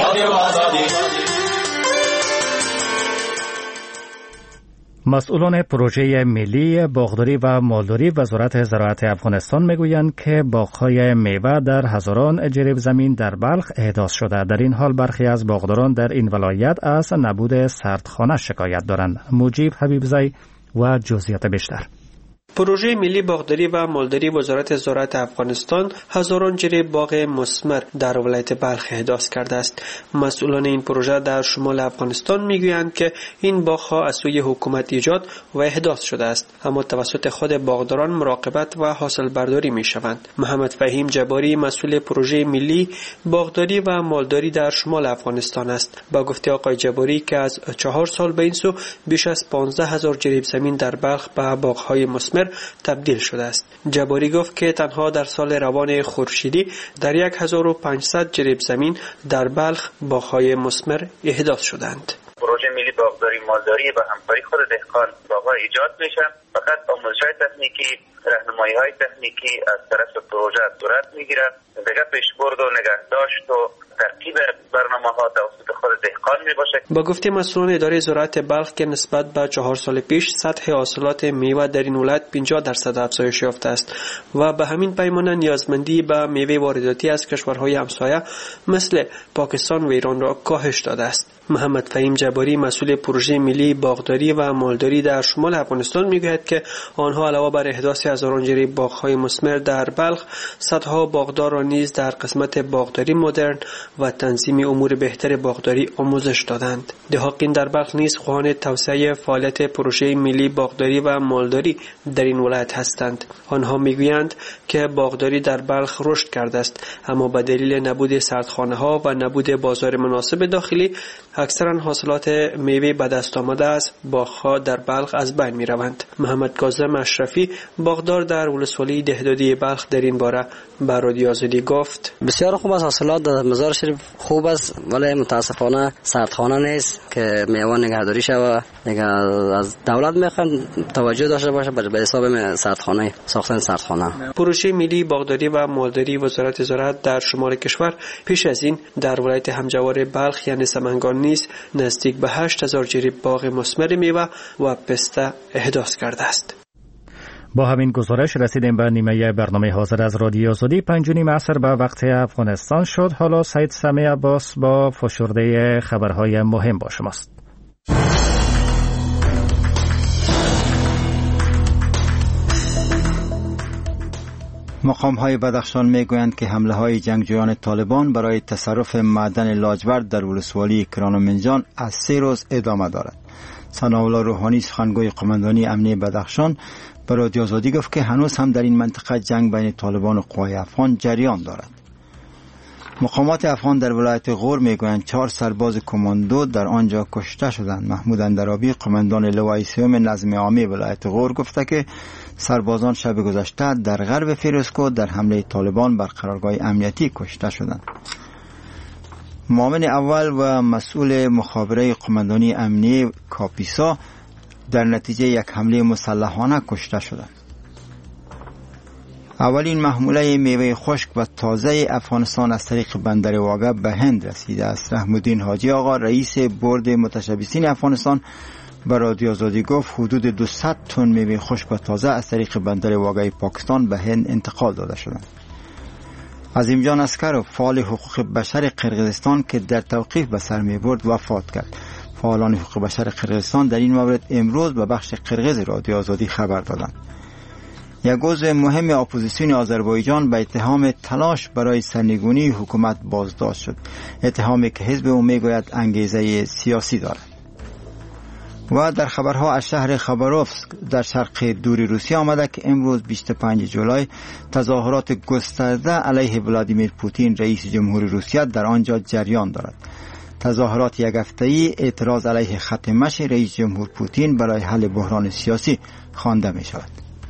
مسئولان پروژه ملی باغداری و مالداری وزارت زراعت افغانستان میگویند که باغ‌های میوه در هزاران جریب زمین در بلخ احداث شده. در این حال برخی از باغداران در این ولایت از نبود سردخانه شکایت دارند. مجیب حبیبزی و جزئیات بیشتر. پروژه ملی باغداری و مالداری وزارت زراعت افغانستان هزاران جریب باغ مثمر در ولایت بلخ احداث کرده است. مسئولان این پروژه در شمال افغانستان میگویند که این باغ‌ها از سوی حکومت ایجاد و احداث شده است، اما توسط خود باغداران مراقبت و حاصل برداری میشوند. محمد فهیم جباری مسئول پروژه ملی باغداری و مالداری در شمال افغانستان است. با گفته آقای جباری که از چهار سال به این سو بیش از پانزده هزار جریب زمین در بلخ به باغ‌های مثمر تبدیل شده است. جباری گفت که تنها در سال روان خورشیدی در یک هزار و پانصد جریب زمین در بلخ باغ‌های مثمر احداث شدند. پروژه ملی باغداری مالداری با همکاری خود دهقان باغ‌ها ایجاد میشه. فقط آموزش‌های تکنیکی، راهنمایی‌های تکنیکی از طرف پروژه صورت میگیره. دیگه پیشبرد و نگهداشت و ترتیب برنامه‌ها توسط خود دهقان میباشه. با گفته مسئولان اداره زراعت بلخ که نسبت به چهار سال پیش سطح حاصلات میوه در این ولایت پنجاه درصد افزایش یافته است و به همین پیمانه نیازمندی به میوه وارداتی از کشورهای همسایه مثل پاکستان و ایران را کاهش داده است. محمد فهیم جباری مسئول پروژه ملی باغداری و مالداری در شمال افغانستان میگوید که آنها علاوه بر احداث هزاران جری باغ‌های مثمر در بلخ، صدها باغدار را نیز در قسمت باغداری مدرن و تنظیم امور بهتر باغداری آموزش دادند. دهاقین در بلخ نیز خواهان توسعه فعالیت پروژه ملی باغداری و مالداری در این ولایت هستند. آنها میگویند که باغداری در بلخ رشد کرده است، اما به دلیل نبود سردخانه‌ها و نبود بازار مناسب داخلی اکثرا حاصلات میوه به دست آمده از باغ‌ها در بلخ از بین می‌روند. محمد کاظم اشرفی باغدار در ولسوالی دهدادی بلخ در این باره به رادیو آزادی گفت: بسیار خوب است، حاصلات در مزار شریف خوب است، ولی متاسفانه سردخانه نیست که میوه نگهداری شود. دیگه از دولت میخوان توجه داشته باشه به حساب سردخانه، ساختن سردخانه. پروژه ملی باغداری و مالداری وزارت زراعت در شمال کشور پیش از این در ولایت همجوار بلخ یعنی سمنگان نیز نزدیک به هشت هزار جری باغ مثمر میوه و پسته احداث کرده است. با همین گزارش رسیدیم به نیمه برنامه حاضر از رادیو آزادی. پنج و نیم عصر به وقت افغانستان شد. حالا سید سمی عباس با فشرده خبرهای مهم با شماست. مقام‌های بدخشان میگویند که حمله‌های جنگجویان طالبان برای تصرف معدن لاجورد در ولسوالی کرانومنجان از سه روز ادامه دارد. ثناءالله روحانی سخنگوی قماندانی امنیه بدخشان به رادیو آزادی گفت که هنوز هم در این منطقه جنگ بین طالبان و قوای افغان جریان دارد. مقامات افغان در ولایت غور میگویند چهار سرباز کماندو در آنجا کشته شدند. محمود اندرابی قماندان لوای سیوم نظم عامی ولایت غور گفته که سربازان شب گذشته در غرب فیروزکوه در حمله طالبان بر قرارگاه امنیتی کشته شدند. معاون اول و مسئول مخابره قماندانی امنیه کاپیسا در نتیجه یک حمله مسلحانه کشته شدند. اولین محموله میوه خشک و تازه افغانستان از طریق بندر واگه به هند رسیده است. رحمالدین حاجی آقا رئیس بورد متشبثین افغانستان به رادیو آزادی گفت حدود دویست تن میوه خشک و تازه از طریق بندر واگه پاکستان به هند انتقال داده شدند. عظیم جان اسکرو فعال حقوق بشر قرقیزستان که در توقیف به سر می برد وفات کرد. فعالان حقوق بشر قرقیزستان در این مورد امروز به بخش قرقیز رادیو آزادی خبر دادند. یک عضو مهم اپوزیسیون آذربایجان به اتهام تلاش برای سرنگونی حکومت بازداشت شد. اتهامی که حزب او میگوید انگیزه سیاسی دارد. و در خبرها از شهر خباروفسک در شرق دور روسیه آمده که امروز بیست و پنجم جولای تظاهرات گسترده علیه ولادیمیر پوتین رئیس جمهوری روسیه در آنجا جریان دارد. تظاهرات یک هفته‌ای اعتراض علیه خط مشی رئیس جمهور پوتین برای حل بحران سیاسی خوانده می شود.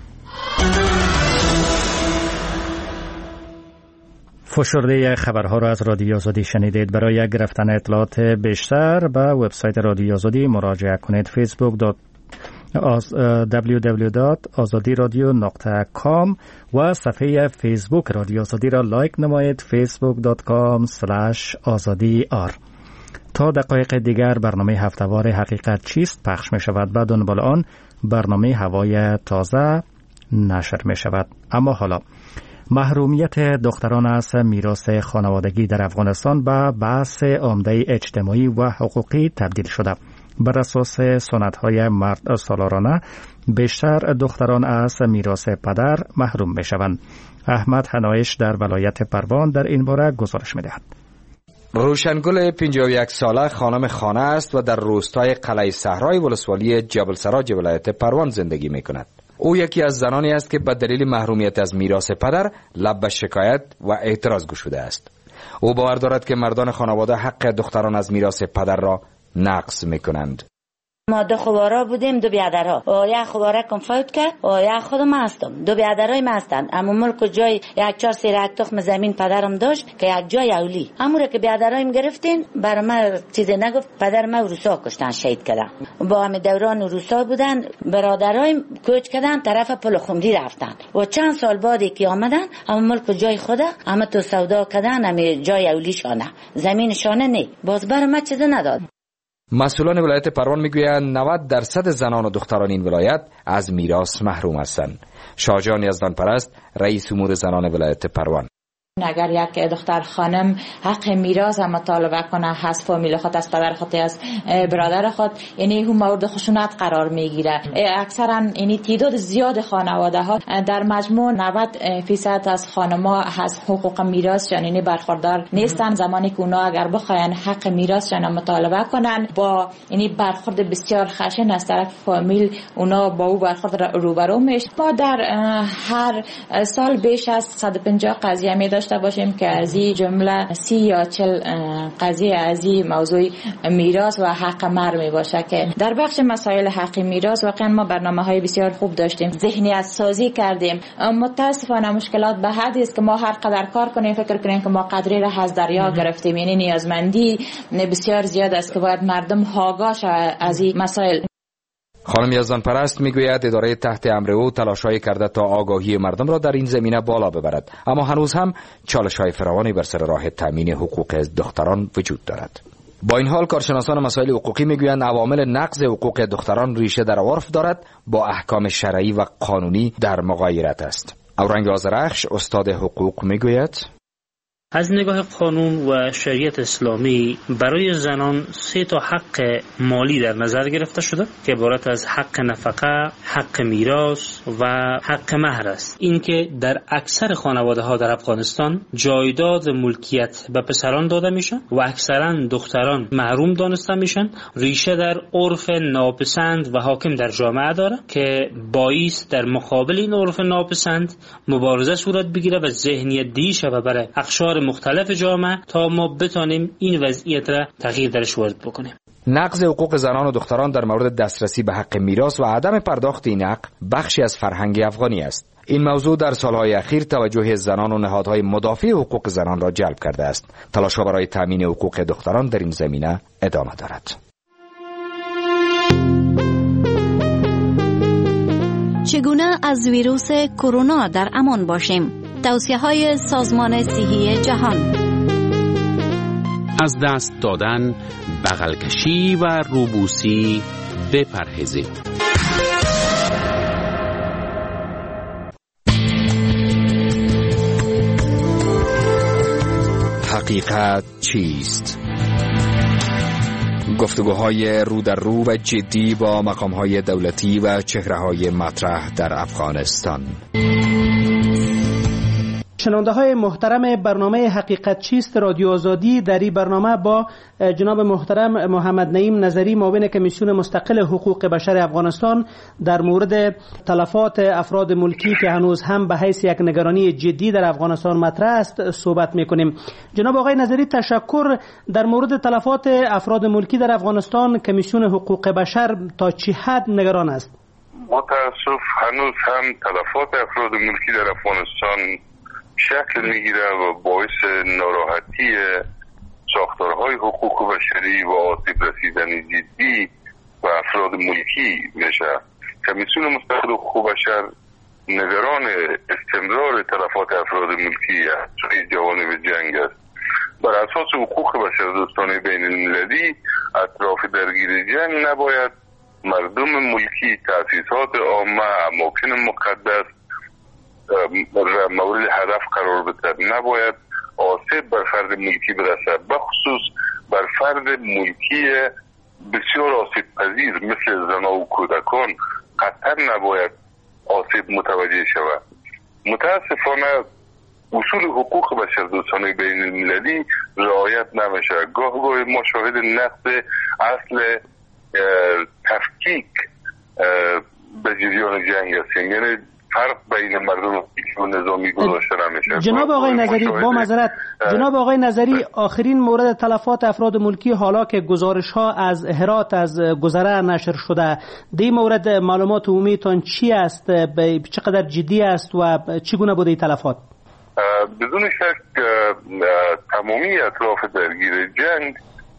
فشرده خبرها را از رادیو آزادی شنیدید. برای گرفتن اطلاعات بیشتر به وبسایت رادیو آزادی مراجعه کنید. فیسبوک دبلیو دبلیو دبلیو دات آزادی رادیو دات کام و صفحه فیسبوک رادیو آزادی را لایک نمایید. فیسبوک دات کام اسلش آزادی آر. تا دقایق دیگر برنامه هفته‌وار حقیقت چیست پخش می شود. بعد دنبال آن برنامه هوای تازه نشر می شود. اما حالا محرومیت دختران از میراث خانوادگی در افغانستان به بحث عمده اجتماعی و حقوقی تبدیل شده. بر اساس سنت‌های مرد سالارانه بیشتر دختران از میراث پدر محروم می شوند. احمد حنایش در ولایت پروان در این باره گزارش می دهد. روشنگل پنجاه و یک ساله خانم خانه است و در روستای قلعه صحرای ولسوالی جبل سراج ولایت پروان زندگی می کند. او یکی از زنانی است که به دلیل محرومیت از میراث پدر لب به شکایت و اعتراض گشوده است. او باور دارد که مردان خانواده حق دختران از میراث پدر را نقض میکنند. ما دو خوارا بودیم، دو بیادرها. و یک خواره کم فوت کرد و یک خودم هستم. دو بیادرای ما هستند. اما ملک و جای یک چهار سیر تخم زمین پدرم داشت که یک جای اولی. امور که بیادرایم گرفتین برای ما چیزی نگفت. پدر ما روسا کشتن، شهید کردن. با هم دوران روسا بودن. برادرایم کوچ کردن طرف پل خمری رفتن. و چند سال بعدی که آمدن اما ملک و جای خود اما تو سودا کردن، اما جای اولی شانه. زمین شانه نه. باز برای ما چیزی نداد. مسئولان ولایت پروان میگویند نود درصد زنان و دختران این ولایت از میراث محروم هستند. شاهجان یزدان پرست رئیس امور زنان ولایت پروان: اگر یک دختر خانم حق میراث مطالبه کنه از فامیل خود، از پدر خود، از برادر خود، یعنی هم مورد خشونت قرار میگیره. اکثرا یعنی تعداد زیاد خانواده ها در مجموع نود فیصد از خانم‌ها از حقوق میراث یعنی برخوردار نیستن. زمانی که اونا اگر بخواین حق میراث جان مطالبه کنن با یعنی برخورد بسیار خشن از طرف فامیل، اونا با او برخورد روبرو میشه. ما در هر سال بیش از صد و پنجاه قضیه می داشته باشیم که از این جمله سی یا چل قضیه از این موضوع میراث و حق مهر می باشه که در بخش مسائل حق میراث واقعا ما برنامه‌های بسیار خوب داشتیم، ذهنیت سازی کردیم. متاسفانه مشکلات به حدی است که ما هر قدر کار کنیم فکر کنیم که ما قدری را از دریا گرفتیم. یعنی نیازمندی بسیار زیاد است که باید مردم آگاه شوند از این مسائل. خانم یزدان پرست میگوید اداره تحت امر او تلاش‌هایی کرده تا آگاهی مردم را در این زمینه بالا ببرد، اما هنوز هم چالش‌های فراوانی بر سر راه تامین حقوق دختران وجود دارد. با این حال کارشناسان مسائل حقوقی میگویند عوامل نقض حقوق دختران ریشه در عرف دارد با احکام شرعی و قانونی در مغایرت است. اورنگ آذرخش استاد حقوق میگوید از نگاه قانون و شریعت اسلامی برای زنان سه تا حق مالی در نظر گرفته شده که عبارت از حق نفقه، حق میراث و حق مهر است. این که در اکثر خانواده ها در افغانستان جایداد ملکیت به پسران داده میشن و اکثرا دختران محروم دانسته میشن، ریشه در عرف ناپسند و حاکم در جامعه داره که باعث در مقابل این عرف ناپسند مبارزه صورت بگیره و ذهنیت دی شود برای اقشار مختلف جامعه تا ما بتانیم این وضعیت را تغییر درش وارد بکنیم. نقض حقوق زنان و دختران در مورد دسترسی به حق میراث و عدم پرداخت این حق بخشی از فرهنگ افغانی است. این موضوع در سالهای اخیر توجه زنان و نهادهای مدافع حقوق زنان را جلب کرده است. تلاش‌ها برای تامین حقوق دختران در این زمینه ادامه دارد. چگونه از ویروس کرونا در امان باشیم؟ توصیه‌های سازمان صحی جهان. از دست دادن، بغل کشی و روبوسی بپرهیزید. حقیقت چیست؟ گفتگوهای رو در رو و جدی با مقام‌های دولتی و چهره‌های مطرح در افغانستان. شنونده های محترم برنامه حقیقت چیست رادیو آزادی، در این برنامه با جناب محترم محمد نعیم نظری معاون کمیسیون مستقل حقوق بشر افغانستان در مورد تلفات افراد ملکی که هنوز هم به حیث یک نگرانی جدی در افغانستان مطرح است صحبت میکنیم. جناب آقای نظری، تشکر. در مورد تلفات افراد ملکی در افغانستان کمیسیون حقوق بشر تا چه حد نگران است؟ متاسف هنوز هم تلفات افراد ملکی در افغانستان شکل میگیره و باعث ناراحتی ساختارهای حقوق بشری و آسیب رسیدن جدی و افراد ملکی میشه. کمیسیون مستقل حقوق بشر نگران استمرار تلفات افراد ملکی از سوی جوانب جنگ است. بر اساس حقوق بشر دوستانه بین المللی اطراف درگیر جنگ نباید مردم ملکی، تأسیسات عامه، اماکن مقدس مورد هدف قرار بده. نباید آسیب بر فرد ملکی برسد، بخصوص بر فرد ملکی بسیار آسیب پذیر مثل زنان و کودکان قطعا نباید آسیب متوجه شود. متاسفانه اصول حقوق بشر دوستانه بین المللی رعایت نمیشه. گاه گاه ما شاهد نقض اصل تفکیک به جریان جنگ هستیم، یعنی فرق بین مردم و نظامی گذاشته نمیشه. جناب آقای نظری با معذرت جناب آقای نظری آخرین مورد تلفات افراد ملکی حالا که گزارش ها از هرات از گذره نشر شده، دی مورد معلومات عمومیتان چی است؟ چقدر جدی است و چگونه بوده این تلفات؟ بدون شک تمامی اطراف درگیر جنگ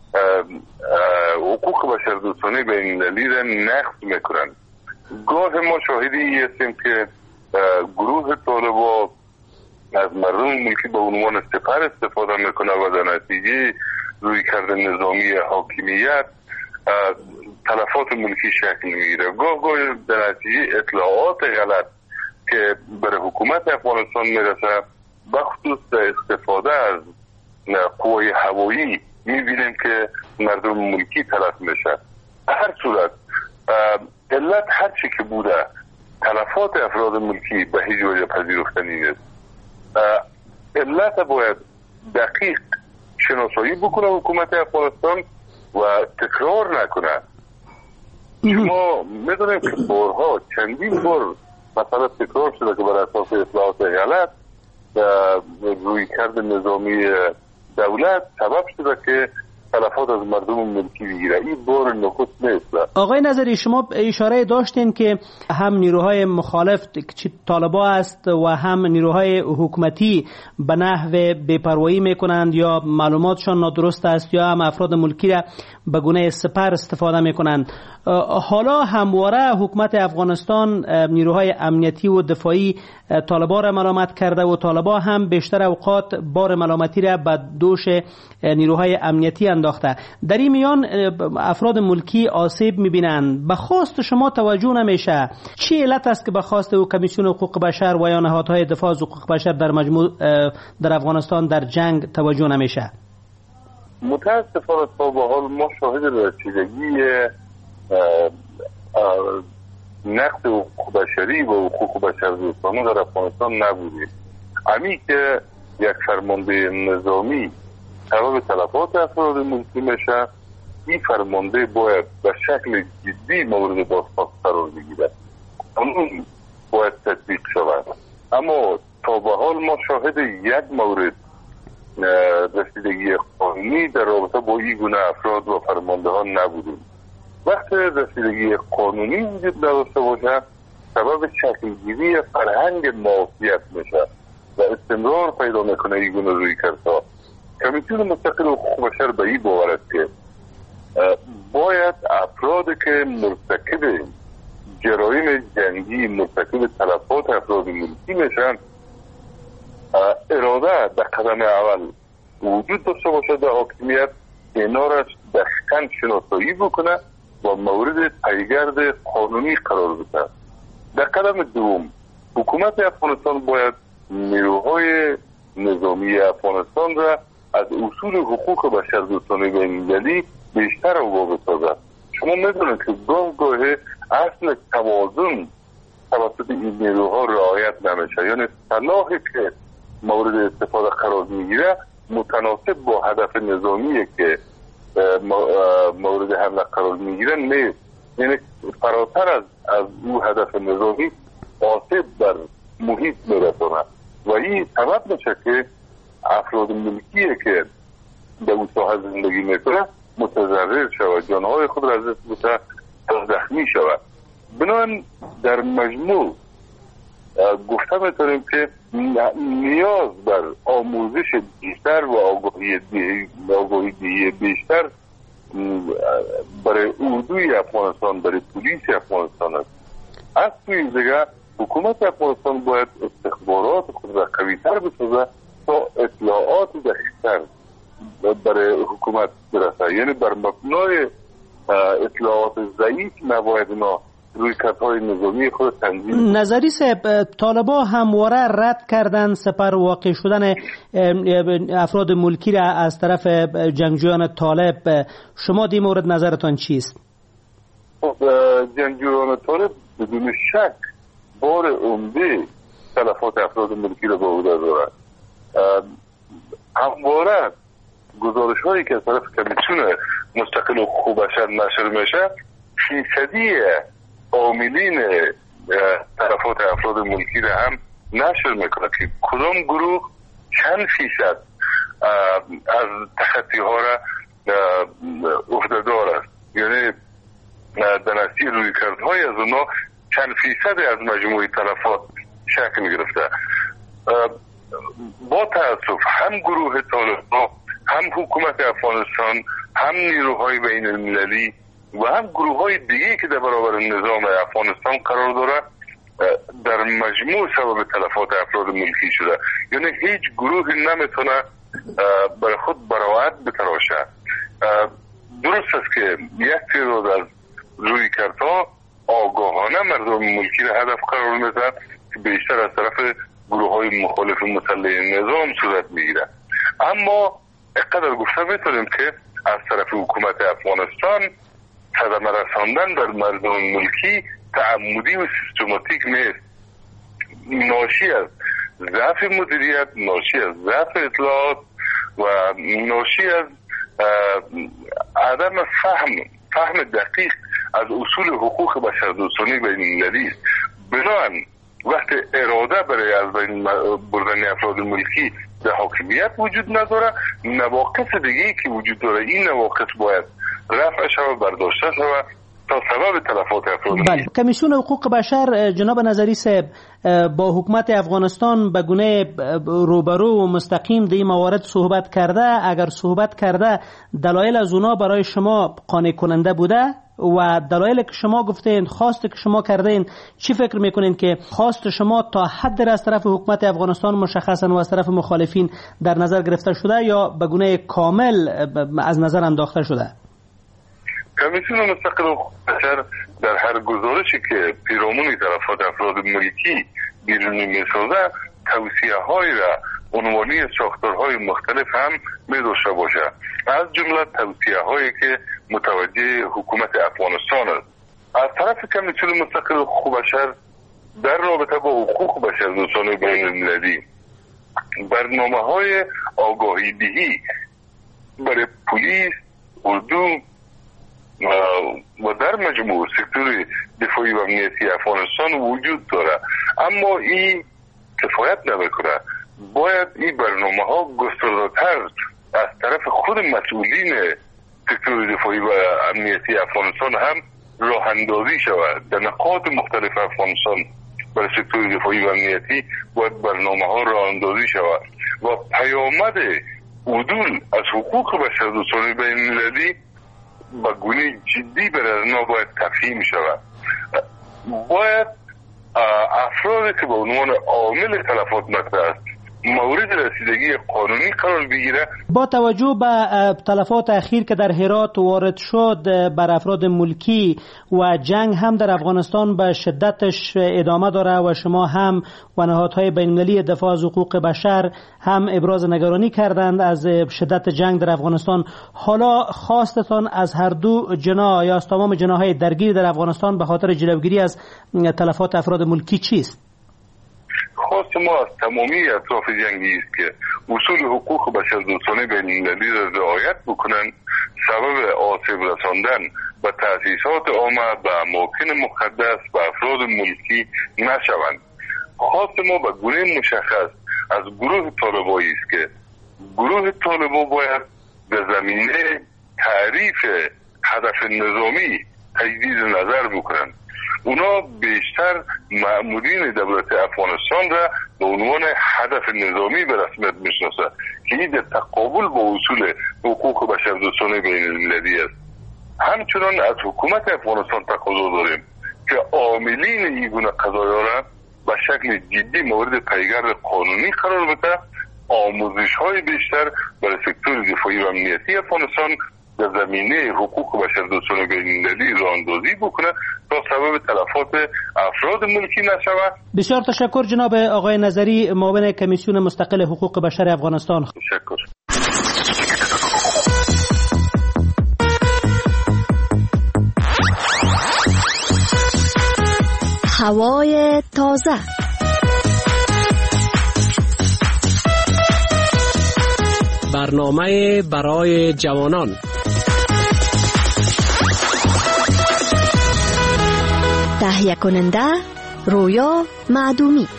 حقوق بشر دوستانه بین المللی را نقض میکنند. گاه ما شاهدی هستیم که گروه طالبا از مردم ملکی به عنوان سپر استفاده میکنه و در نتیجه روی کرده نظامی حاکمیت تلفات ملکی شکل میگیره. گاه گاه در نتیجه اطلاعات غلط که برای حکومت افغانستان میرسه بخصوص استفاده از قوای هوایی میبینیم که مردم ملکی تلف میشه. هر صورت علت هر چی که بوده تلفات افراد ملکی به هیچ وجه پذیرفتنی نیست. علت باید دقیق شناسایی بکنه حکومت افغانستان و تکرار نکنه. شما میدونیم که بارها چندین بار مثلا تکرار شده که بر اساس اطلاعات غلط روی کرد نظامی دولت سبب شده که تلفات از مردم ملکی بگیره. این بار نخست نیست. آقای نظری، شما اشاره داشتین که هم نیروهای مخالف طالبا است و هم نیروهای حکومتی به نحو بی‌پروایی میکنند یا معلوماتشان نادرست است یا هم افراد ملکی را به گونه سپر استفاده میکنند. حالا همواره حکومت افغانستان نیروهای امنیتی و دفاعی طالبا را ملامت کرده و طالبا هم بیشتر اوقات بار ملامتی را به دوش نیروهای امنیتی انداخته. در این میان افراد ملکی آسیب میبینند. به خواست شما توجه نمیشه. چی علت است که به خواست و کمیسیون حقوق بشر و یا نهادهای دفاع از حقوق بشر در مجموع در افغانستان در جنگ توجه نمیشه؟ متاسفانه تا به حال ما شاهد رسیدگی نقض حقوق بشری و حقوق بشردوستانه در افغانستان نبودیم. امی که یک فرمانده نظامی سبب تلفات افراد ملکی میشه، این فرمانده باید به شکل جدی مورد بازخواست قرار بگیرد. قانون باید تطبیق شود. اما تا به حال ما شاهد یک مورد رسیدگی قانونی در رابطه با این گونه افراد و فرمانده ها نبودیم. وقتی رسیدگی قانونی وجود نداشته باشه، سبب شکلگیری فرهنگ معافیت میشه و استمرار پیدا میکنه این گونه روی کردها. کمیسیون مستقل حقوق بشر به این باور است که باید افرادی که مرتکب جرایم جنگی، مرتکب تلفات افراد ملکی میشن، اراده در قدم اول وجود داشته باشه در حاکمیت، اینا را دقیقاً شناسایی بکنه و مورد پیگرد قانونی قرار بده. در قدم دوم، حکومت افغانستان باید نیروهای نظامی افغانستان را از اصول حقوق بشردوستانه بین‌المللی بیشتر آگاه بسازد. شما میدونید که گاه گاه اصل توازن توسط این نیروها رعایت نمیشه، یعنی صلاحی که مورد استفاده قرار میگیره متناسب با هدف نظامی که مورد حمله قرار میگیره نیست. یعنی فراتر از از او هدف نظامی آسیب در محیط میرسونه و این سبب میشه که افراد ملکی که در اون ساحه زندگی میکنه متضرر شود، جانهای خود را از دست بده تا زخمی شود. بنابراین در مجموع گفته میتونیم که نیاز بر آموزش بیشتر و آگاهی آگاهی بیشتر برای اردوی افغانستان، برای پلیس افغانستان است. از توی دیگه حکومت افغانستان باید استخبارات خود را قوی‌تر بسازه تا اطلاعات دقیق‌تر برای حکومت برسه. یعنی بر مبنای اطلاعات ضعیف نباید اینا روی کارهای نظامی خود تنظیم. نظری صاحب، طالبا همواره رد کردن سپر واقع شدن افراد ملکی را از طرف جنگجویان طالب. شما دی مورد نظرتان چیست؟ جنگجویان طالب بدون شک بار عمده تلفات افراد ملکی را به عهده دارد. همواره گزارش هایی که از طرف کمیسیون مستقل حقوق بشر نشر میشه فیصدی عاملین تلفات افراد ملکی را هم نشر میکنه که کدام گروه چند فیصد از تخطی ها را عهده‌دار است. یعنی دنستی روی کردهای از اونا چند فیصد از مجموعی تلفات شکل گرفته. با تأسف هم گروه طالبان، هم حکومت افغانستان، هم نیروهای بین المللی و هم گروه های دیگه که در برابر نظام افغانستان قرار داره در مجموع سبب تلفات افراد ملکی شده. یعنی هیچ گروهی نمیتونه برای خود براعت بتراشه. درست است که یک تعداد از روی کردها آگاهانه مردم ملکی را هدف قرار میدن که بیشتر از طرف گروه های مخالف مسلح نظام صورت میگیره. اما اقدر گفته میتونیم که از طرف حکومت افغانستان صدمه رساندن بر مردم ملکی تعمدی و سیستماتیک نیست، ناشی از ضعف مدیریت، ناشی از ضعف اطلاعات و ناشی از عدم فهم فهم دقیق از اصول حقوق بشردوستانه بین المللی است. بنابراین وقت اراده برای از بین بردن افراد ملکی در حاکمیت وجود نداره، نواقص دیگه که وجود داره این نواقص باید رفع شود، برداشته شود تا سبب تلفات افراد. بله. کمیسیون حقوق بشر جناب نظری صاحب با حکومت افغانستان به گونه روبرو و مستقیم در این موارد صحبت کرده؟ اگر صحبت کرده دلایل از اونا برای شما قانع کننده بوده؟ و دلایل که شما گفتین، خواست که شما کردین، چی فکر میکنین که خواست شما تا حد از طرف حکومت افغانستان مشخصا و از طرف مخالفین در نظر گرفته شده یا به گونه کامل از نظر انداخته شده؟ کمیسیون مستقل حقوق بشر در هر گزارشی که پیرامون تلفات افراد ملکی بیرونی میسازه توصیه های را عنوانی ساختارهای مختلف هم می‌داشته باشه، از جمله توصیه هایی که متوجه حکومت افغانستان است. از طرف کمیسیون مستقل حقوق بشر در رابطه با حقوق بشر دوستانه بین المللی برنامه های آگاهی دهی برای پلیس، اردو و در مجموع سکتور دفاعی و امنیتی افغانستان وجود داره، اما این کفایت نمیکنه. باید این برنامه ها گسترده‌تر از طرف خود مسئولین سکتور دفاعی و امنیتی افغانستان هم راه اندازی شود. در نقاط مختلف افغانستان برای سکتور دفاعی و امنیتی باید برنامه ها راه اندازی شود و پیامد عدول از حقوق بشردوستانه بین المللی با گونه جدی برای اونا باید تفهیم شود. باید افرادی که به عنوان عامل تلفات مطرح است مورد رسیدگی قانونی قرار بگیره. با توجه به تلفات اخیر که در هرات وارد شد بر افراد ملکی و جنگ هم در افغانستان به شدتش ادامه داره و شما هم و نهادهای بین المللی دفاع از حقوق بشر هم ابراز نگرانی کردند از شدت جنگ در افغانستان. حالا خواستتان از هر دو جناح یا از تمام جناحهای درگیر در افغانستان به خاطر جلوگیری از تلفات افراد ملکی چیست؟ خواست ما از تمامی اطراف جنگی است که اصول حقوق بشردوستانه بین المللی را رعایت بکنند، سبب آسیب رساندن به تأسیسات عامه به اماکن مقدس به افراد ملکی نشوند. خواست ما به گونه مشخص از گروه طالبایی است که گروه طالبا باید در زمینه تعریف هدف نظامی تجدید نظر بکنند. اونا بیشتر مأمورین دولت افغانستان را به عنوان هدف نظامی به رسمیت میشناسه که این در تقابل با اصول حقوق بشردوستانه بین المللی است. همچنان از حکومت افغانستان تقاضا داریم که عاملین این گونه قضایا را به شکل جدی مورد پیگرد قانونی قرار بده، آموزش های بیشتر برای سکتور دفاعی و امنیتی افغانستان در زمینه حقوق بشردوستانه بین المللی راه اندازی بکنه تا سبب تلفات افراد ملکی نشود. بسیار تشکر جناب آقای نظری، معاون کمیسیون مستقل حقوق بشر افغانستان. تشکر. هوای تازه. برنامه برای جوانان. تهیه کننده رویا معدومی.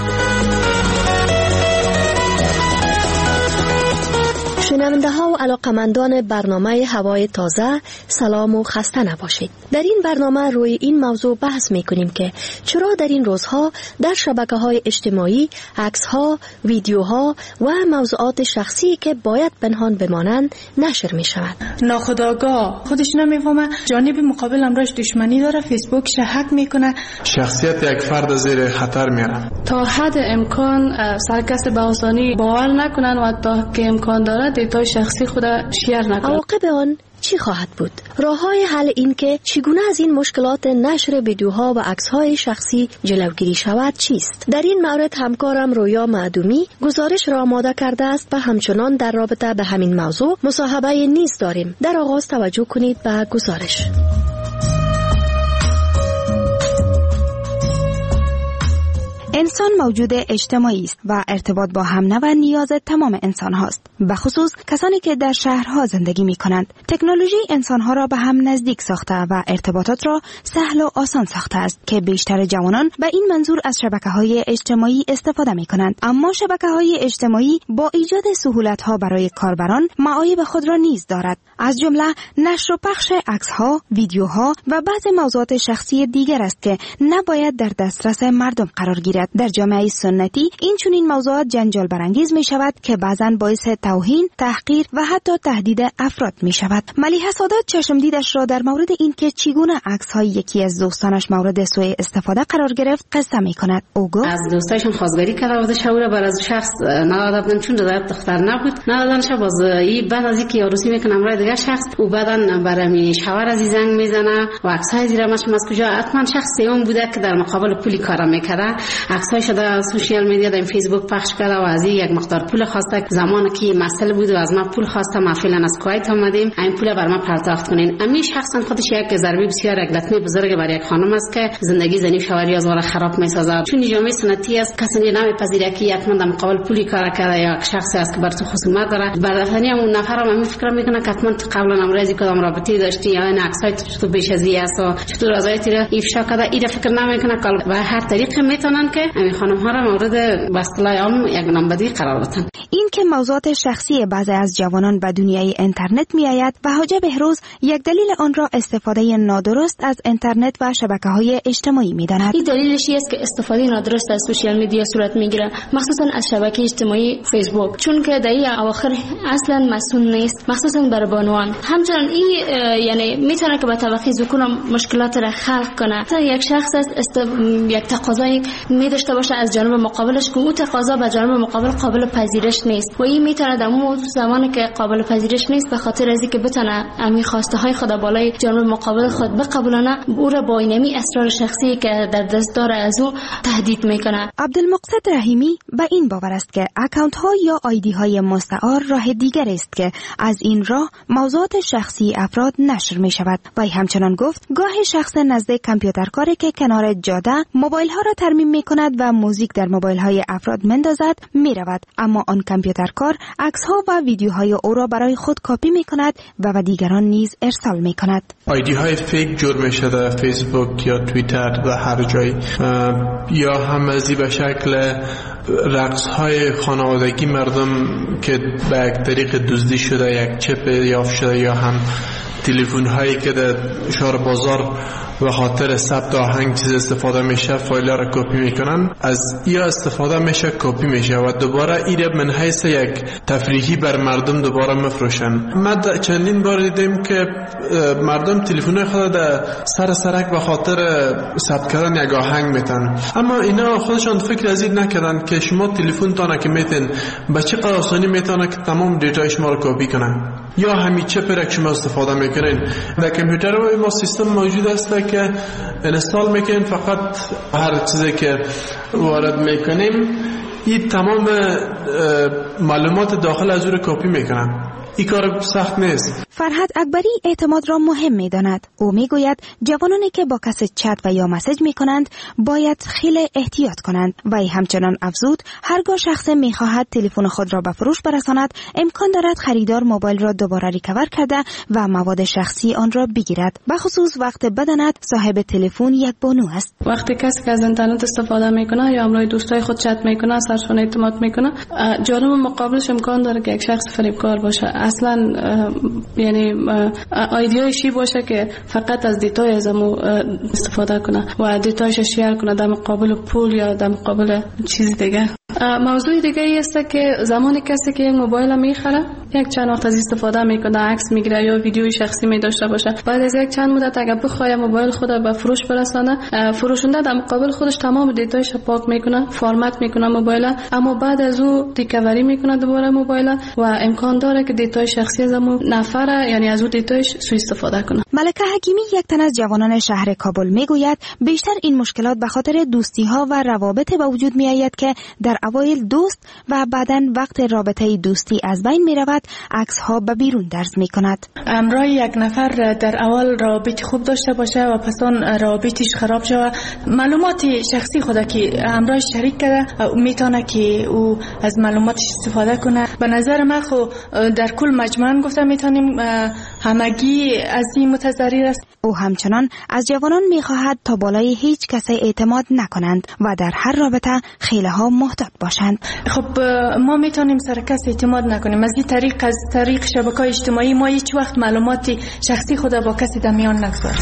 شنونده ها و علاقمندان برنامه هوای تازه، سلام و خسته نباشید. در این برنامه روی این موضوع بحث می کنیم که چرا در این روزها در شبکه های اجتماعی عکس ها، ویدیوها و موضوعات شخصی که باید پنهان بمانند نشر می شود. ناخودآگاه خودش نمیفهمه جانب مقابل امراش دشمنی داره، فیسبوکش حک میکنه، شخصیت یک فرد زیر خطر میره. تا حد امکان سرکست به آسانی باور نکنن و تا که امکان داره دیتای شخصی خود شیر نکنن. عواقب آن چی خواهد بود؟ راه‌های حل این که چگونه از این مشکلات نشر ویدیوها و عکس‌های شخصی جلوگیری شود چیست؟ در این مورد همکارم رویا معدومی گزارش را آماده کرده است و همچنان در رابطه به همین موضوع مصاحبه نیز داریم. در آغاز توجه کنید به گزارش. انسان موجود اجتماعی است و ارتباط با هم‌نوع نیاز تمام انسان هاست، به خصوص کسانی که در شهرها زندگی می کنند. تکنولوژی انسانها را به هم نزدیک ساخته و ارتباطات را سهل و آسان ساخته است که بیشتر جوانان به این منظور از شبکه‌های اجتماعی استفاده می کنند. اما شبکه‌های اجتماعی با ایجاد سهولت‌ها برای کاربران معایب خود را نیز دارد، از جمله نشر و پخش عکس‌ها، ویدیوها و بعضی موضوعات شخصی دیگر است که نباید در دسترس مردم قرار گیرد. در جامعه سنتی این چنین موضوعات جنجال برانگیز می شود که بعضاً باعث توهین، تحقیر و حتی تهدید افراد می شود. ملیحه سادات چشمدیدش را در مورد اینکه چگونه عکس‌های یکی از دوستانش مورد سوء استفاده قرار گرفت قصه می کند. او گفت از دوستایشون خواستگاری کرده بود، شوره بر از شخص ندادن چون دادن دختر نبود، ندادن شب از این بعد از اینکه عروسی میکنه امرای دیگه شخص او بعدن برای شوهر از زنگ میزنه و عکس‌های زیرمش از کجا حتما شخص سوم بوده که در مقابل پولی کار میکرده. عکس‌های شده سوشال میدیا در فیسبوک پخش کرده و از یک مقدار پول خواسته. زمانی که مسئله بود و از ما پول خواسته، ما فعلا از کویت آمدیم، این پول بر ما پرداخت کنین. امی شخصا خودش یک ضربه بسیار یک لطمه بزرگ برای یک خانم است که زندگی زنی شوهری از وره خراب میسازد. چون جامعه سنتی است کسی نمیپذیره که یک من در مقابل پولی کار کرده یا شخصی است که بر تو خصومت داره. برداشتنی اون نفر هم فکر میکنه که حتما قبلا امروزی کدام رابطه داشتی یا این عکسای تو بیش از این است و چطور رضایت را افشا کرده، این فکر نمیکنه که به هر طریق میتونن که این خانم ها را مورد به اصطلاح عام یک نامبدی قرار بدن. این که موضوعات شخصی بعضی از جوانان به دنیای اینترنت میآید و حاجی بهروز یک دلیل آن را استفاده نادرست از اینترنت و شبکه‌های اجتماعی می‌داند. این دلیلش است که استفاده نادرست از سوشال میدیا صورت میگیره، مخصوصا از شبکه اجتماعی فیسبوک، چون که در این اواخر اصلا مسئول نیست، مخصوصا برای بانوان. همچنان این یعنی میتونه که با توقی ذکر مشکلات را خلق کنه. تا یک شخص است است یک تقاضایی می‌داشته باشه از جانب مقابلش که اون تقاضا به جانب مقابل قابل پذیرش نیست و این میتونه در اون زمانی که قابل پذیرش نیست به خاطر از اینکه بتونه امی خواسته های خود بالای جانب مقابل خود بقبولانه، او را با اینمی اسرار شخصی که در دست داره از او تهدید میکنه. عبدالمقصد رحیمی به این باور است که اکانت ها یا آیدی های مستعار راه دیگر است که از این راه موضوعات شخصی افراد نشر می شود. و همچنان گفت گاه شخص نزد کامپیوترکاری که کنار جاده موبایل ها را ترمیم می کند و موزیک در موبایل های افراد مندازد می رود، اما آن کامپیوترکار عکس ها و ویدیوهای او را برای خود کپی می کند و به دیگران نیز ارسال می کند. آیدی های فیک جور می شده فیسبوک یا توییتر و هر جای، یا هم ازی به شکل رقص های خانوادگی مردم که به یک طریق دزدی شده یک چپ یافت شده، یا هم تلفن هایی که در شهر بازار و خاطر ثبت آهنگ چیز استفاده میشه فایل را کپی میکنن، از یا استفاده میشه کپی میشه و دوباره ایره من حیث یک تفریحی بر مردم دوباره مفروشن. ما چندین بار دیدیم که مردم تلفن خود در سر سرک به خاطر ثبت کردن یک آهنگ میتن، اما اینا خودشان فکر از این نکردن که شما تلفن تانه که میتن به چه قدر آسانی میتونه که تمام دیتای شما رو کپی کنن، یا همین چپ را که شما استفاده میکنین. در کامپیوتر ما سیستم موجود است که انستال میکنین، فقط هر چیزی که وارد میکنیم این تمام معلومات داخل از او رو کپی میکنن. این کار سخت نیست. فرهاد اکبری اعتماد را مهم می داند. او می گوید جوانانی که با کسی چت و یا مسیج می کنند باید خیلی احتیاط کنند و همچنان افزود هرگاه شخص می خواهد تلفن خود را به فروش برساند امکان دارد خریدار موبایل را دوباره ریکور کرده و مواد شخصی آن را بگیرد، به خصوص وقت بداند صاحب تلفن یک بانو است. وقتی کسی که از اینترنت استفاده میکنه یا امروی دوستای خود چت میکنه سرشون اعتماد میکنه، جانب مقابلش امکان داره که یک شخص فریبکار باشه. اصلا یعنی ایدئولوژی باشه که فقط از دیتای از امو استفاده کنه و دیتایش شیر کنه در مقابل پول یا در مقابل چیز دیگه. موضوع دیگه ای است که زمانی کسی که یک موبایل میخره یک چند وقت از استفاده میکنه عکس میگیره یا ویدیوی شخصی می داشته باشه، بعد از یک چند مدت اگر بخواد موبایل خود به فروش برسانه، فروشنده در مقابل خودش تمام دیتایش پاک میکنه، فرمت میکنه موبایل، اما بعد از او ریکاوری میکنه دوباره موبایل و امکان داره که دیتای شخصی از اون نفر یعنی از اون دیتایش سوء استفاده کنه. ملکه حکیمی یک تن از جوانان شهر کابل میگوید بیشتر این مشکلات به خاطر دوستی ها و روابط به وجود می آید که در اوایل دوست و بعداً وقت رابطه دوستی از بین می رود عکس ها به بیرون درز می کند. امرای یک نفر در اول رابطه خوب داشته باشه و پس آن رابطش خراب شود، معلومات شخصی خود که امرای شریک کرده میتونه که او از معلوماتش استفاده کنه. به نظر من خو در کل مجموعاً گفته میتونیم همگی از این متضرر است. او همچنان از جوانان میخواهد تا بالای هیچ کسی اعتماد نکنند و در هر رابطه خیله ها محتاط باشند. خب ما میتونیم سر کس اعتماد نکنیم، از این طریق از طریق شبکه‌های اجتماعی ما هیچ وقت معلومات شخصی خود با کسی در میان نگذاریم.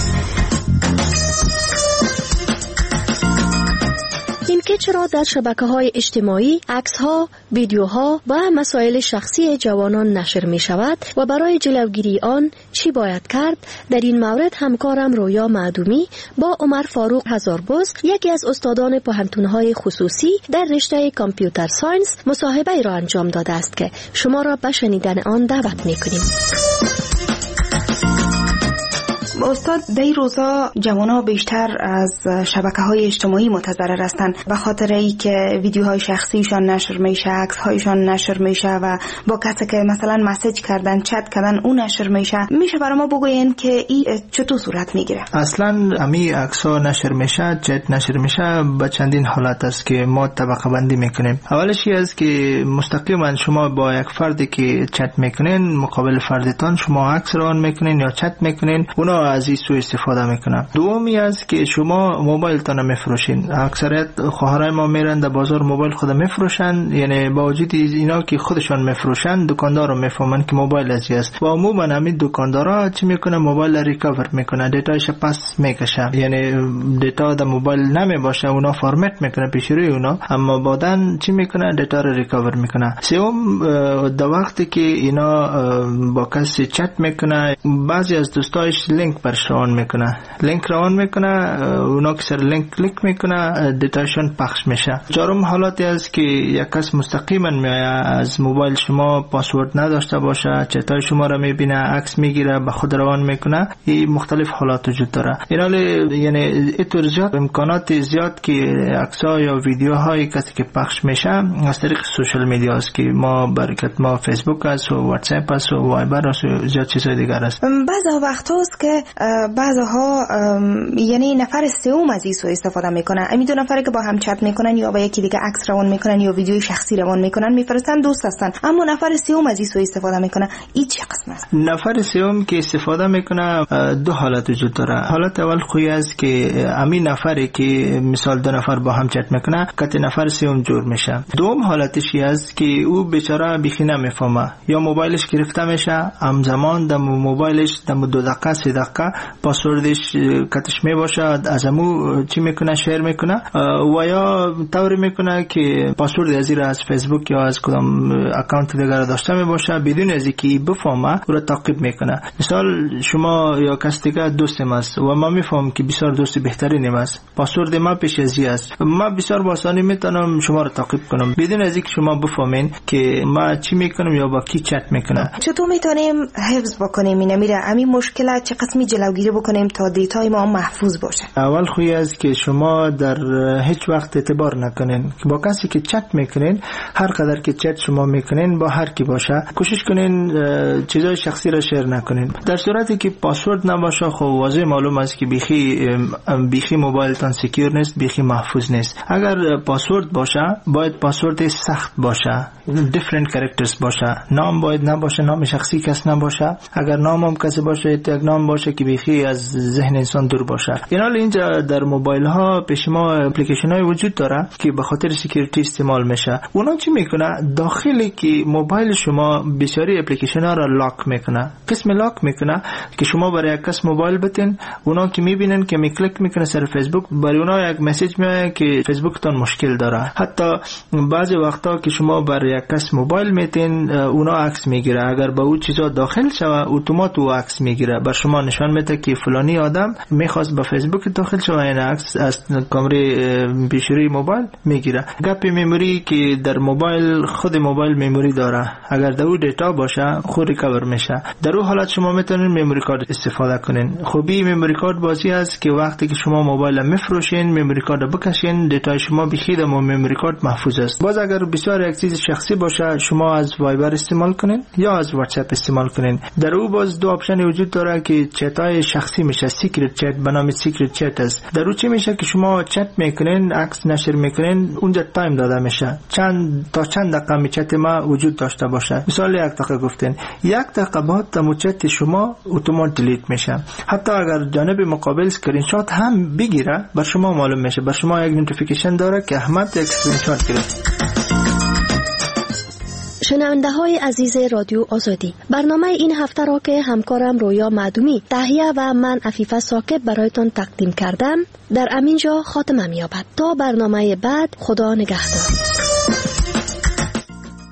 این که چرا در شبکه‌های اجتماعی عکس‌ها، ویدیوها و مسائل شخصی جوانان نشر می‌شود و برای جلوگیری آن چی باید کرد، در این مورد همکارم رویا معدومی با عمر فاروق هزاربز، یکی از استادان پوهنتون‌های خصوصی در رشته کامپیوتر ساینس، مصاحبه‌ای را انجام داده است که شما را به شنیدن آن دعوت می‌کنیم. استاد، در این روزا جوانا بیشتر از شبکه‌های اجتماعی متضرر هستند به خاطر اینکه ویدیوهای شخصیشان نشر میشه، عکس‌هایشان نشر میشه و با کسی که مثلا مسیج کردن، چت کردن اون نشر میشه. میشه برای ما بگوین که این چطور صورت میگیره؟ اصلا امی عکس‌ها نشر میشه، چت نشر میشه به چندین حالت است که ما طبقه بندی میکنیم. اولش این است که مستقیما شما با یک فردی که چت میکنین مقابل فردتان شما عکس ران میکنین یا چت میکنین، اونا از این سوء استفاده میکنن. دومی است که شما موبایل تان میفروشین. اکثریت خواهرای ما میرن در بازار موبایل خود میفروشن، یعنی با وجود اینا که خودشان میفروشن دکاندار رو میفهمن که موبایل ازی است و عموما همین دکاندارا چی میکنه، موبایل رو ریکاور میکنه، دیتایش پس میکشه، یعنی دیتا در موبایل نمیباشه، اونا فرمت میکنه پیش روی اونا، اما بعدن چی میکنه، دیتا رو ریکاور میکنه. سوم در وقتی که اینا با کسی چت میکنه، بعضی از دوستایش لینک برش روان میکنه، لینک روان میکنه، اونا که سر لینک کلیک میکنه دیتاشون پخش میشه. چهارم حالتی است که یک کس مستقیما میآید از موبایل شما پاسورد نداشته باشه، چتای شما را میبینه، عکس میگیره، به خود روان میکنه. این مختلف حالات وجود داره. اینا یعنی اینطور زیاد امکانات زیاد که عکس‌ها یا ویدیوهای کسی که پخش میشه از طریق سوشال میدیا است که ما برکت ما فیسبوک است و واتس اپ است و وایبر است و زیاد چیزای دیگر است. بعضی وقت هست که بعضها یعنی نفر سوم از این سوء استفاده میکنن. امی دو نفری که با هم چت میکنن یا با یکی دیگه عکس روان میکنن یا ویدیوی شخصی روان میکنن میفرستن، دوست هستن، اما نفر سوم از این سوء استفاده میکنه. این چه قسم است؟ نفر سوم که استفاده میکنه دو حالت وجود داره. حالت اول خوی است که همین نفری که مثال دو نفر با هم چت میکنه کت نفر سوم جور میشه. دوم حالتش است که او بیچاره بیخی نمیفهمه، یا موبایلش گرفته میشه، همزمان در موبایلش در دو دقیقه سه دقیقه پاسوردش کتش میباشه، از امو چی میکنه، شیر میکنه و یا طوری میکنه که پاسورد از این از فیسبوک یا از کدام اکانت دیگر داشته میباشه بدون از اینکه بفهمه او را تعقیب میکنه. مثال شما یا کس دیگه دوستم است و ما میفهم که بسیار دوست بهترینم است، پاسورد ما پیش از این است، ما بسیار با آسانی میتونم شما را تعقیب کنم بدون از اینکه شما بفهمین که ما چی میکنم یا با کی چت میکنه. چطور میتونیم حفظ بکنیم اینا؟ میره همین مشکلات چه قسمی جلوگیری بکنیم تا دیتای ما محفوظ باشه؟ اول خوی است که شما در هیچ وقت اعتبار نکنین که با کسی که چت میکنین، هر قدر که چت شما میکنین با هر کی باشه کوشش کنین چیزای شخصی را شیر نکنین. در صورتی که پاسورد نباشه خب واضح معلوم است که بیخی بیخی موبایلتان سکیور نیست، بیخی محفوظ نیست. اگر پاسورد باشه باید پاسورد سخت باشه، different characters باشه، نام باید نباشه، نام شخصی کس نباشه. اگر نام هم کسی باشه یک نام باشه که بیخی از ذهن انسان دور باشه. این حال اینجا در موبایل ها پیش ما اپلیکیشن های وجود داره که به خاطر سکیوریتی استعمال میشه. اونا چی میکنه؟ داخلی که موبایل شما بسیاری اپلیکیشن ها را لاک میکنه. قسم لاک میکنه که شما برای یک کس موبایل بتین، اونا که میبینن که می کلیک میکنه سر فیسبوک، برای اونا یک مسیج میاد که فیسبوک تان مشکل داره. حتی بعضی وقتا که شما برای یک کس موبایل میتین، اونا عکس میگیره. اگر با او چیزا داخل شوه اتومات او عکس میگیره، بر شما نشان میده که فلانی آدم میخواست با فیسبوک داخل شوه، این عکس از کامره پیشروی موبایل میگیره. گپ مموری که در موبایل خود موبایل مموری داره، اگر در او دیتا باشه خود ریکاور میشه. در اون حالت شما میتونین مموری کارت استفاده کنین. خوبی مموری کارت بازی است که وقتی که شما موبایل میفروشین مموری کارت بکشین، دیتا شما بخید و مموری کارت محفوظ است. باز اگر بسیار یک چیز شخصی باشه شما از وایبر استعمال کنین یا از واتساپ استعمال کنین. در او باز دو آپشن وجود داره که چت های شخصی میشه، سیکرت چت به نام سیکرت چت است. در او چی میشه که شما چت میکنین، عکس نشر میکنین، اونجا تایم داده میشه چند تا چند دقیقه می چت ما وجود داشته باشه. مثال یک دقیقه گفتین، یک دقیقه بعد تمو چت شما اتومات دیلیت میشه. حتی اگر جانب مقابل اسکرین شات هم بگیره بر شما معلوم میشه، بر شما یک نوتیفیکیشن داره که احمد اسکرین شات گرفت. شنونده های عزیز رادیو آزادی، برنامه این هفته را که همکارم رویا معدومی تهیه و من عفیفه ساکب برایتان تقدیم کردم در همینجا خاتمه می‌یابد. تا برنامه بعد، خدا نگهدار.